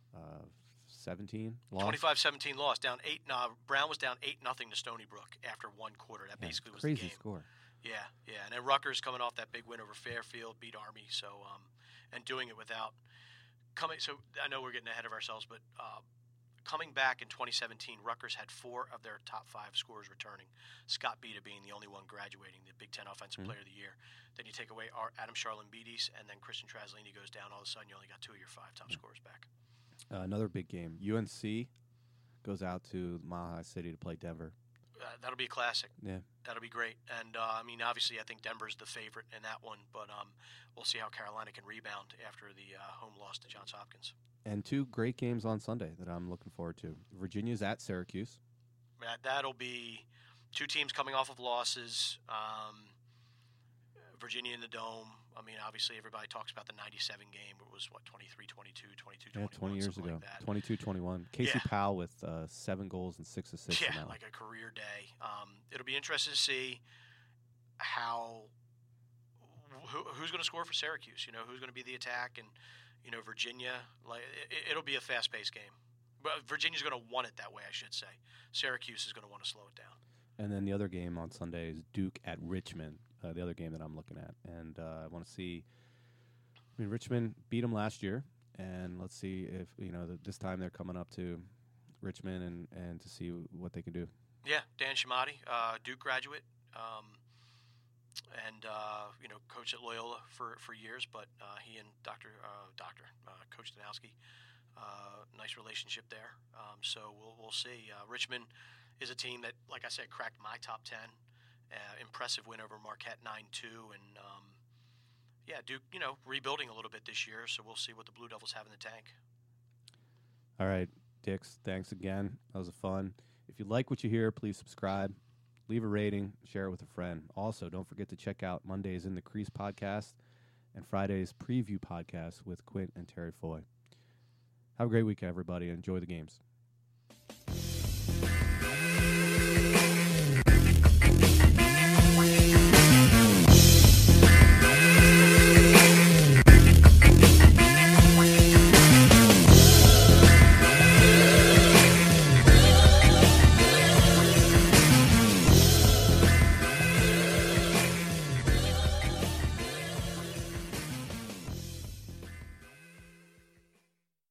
seventeen loss. twenty-five seventeen loss, down eight. Uh, Brown was down eight nothing to Stony Brook after one quarter. That Yeah, basically was crazy the game. score. Yeah, yeah, and then Rutgers coming off that big win over Fairfield, beat Army, so um, and doing it without coming. So I know we're getting ahead of ourselves, but uh, coming back in twenty seventeen, Rutgers had four of their top five scorers returning. Scott Beta being the only one graduating, the Big Ten Offensive Mhm. Player of the Year. Then you take away our Adam Charlambides, and then Christian Traslini goes down. All of a sudden, you only got two of your five top scorers back. Uh, another big game. U N C goes out to Mile High City to play Denver. uh, that'll be a classic. Yeah. That'll be great. And, uh, I mean, obviously, I think Denver's the favorite in that one, but um, we'll see how Carolina can rebound after the uh, home loss to Johns Hopkins. And two great games on Sunday that I'm looking forward to. Virginia's at Syracuse. That, that'll be two teams coming off of losses. Um, Virginia in the Dome. I mean, obviously, everybody talks about the ninety-seven game. It was, what, twenty-three twenty-two, twenty-two twenty-one, Yeah, twenty years ago. like that. twenty-two twenty-one. Casey Yeah. Powell with uh, seven goals and six assists. Yeah, now. like a career day. Um, it'll be interesting to see how who, who's going to score for Syracuse. You know, who's going to be the attack, and you know, Virginia. Like it, it'll be a fast-paced game. But Virginia's going to want it that way, I should say. Syracuse is going to want to slow it down. And then the other game on Sunday is Duke at Richmond, uh, the other game that I'm looking at. And uh, I want to see – I mean, Richmond beat them last year, and let's see if, you know, th- this time they're coming up to Richmond and, and to see what they can do. Yeah, Dan Shamati, uh, Duke graduate, um, and, uh, you know, coached at Loyola for, for years, but uh, he and Doctor Uh, Doctor uh, Coach Danowski, uh, nice relationship there. Um, so we'll, we'll see. Uh, Richmond is a team that, like I said, cracked my top ten. Uh, impressive win over Marquette nine two. And, um, yeah, Duke, you know, rebuilding a little bit this year, so we'll see what the Blue Devils have in the tank. All right, Dix, thanks again. That was fun. If you like what you hear, please subscribe, leave a rating, share it with a friend. Also, don't forget to check out Monday's In the Crease podcast and Friday's preview podcast with Quint and Terry Foy. Have a great week, everybody. Enjoy the games.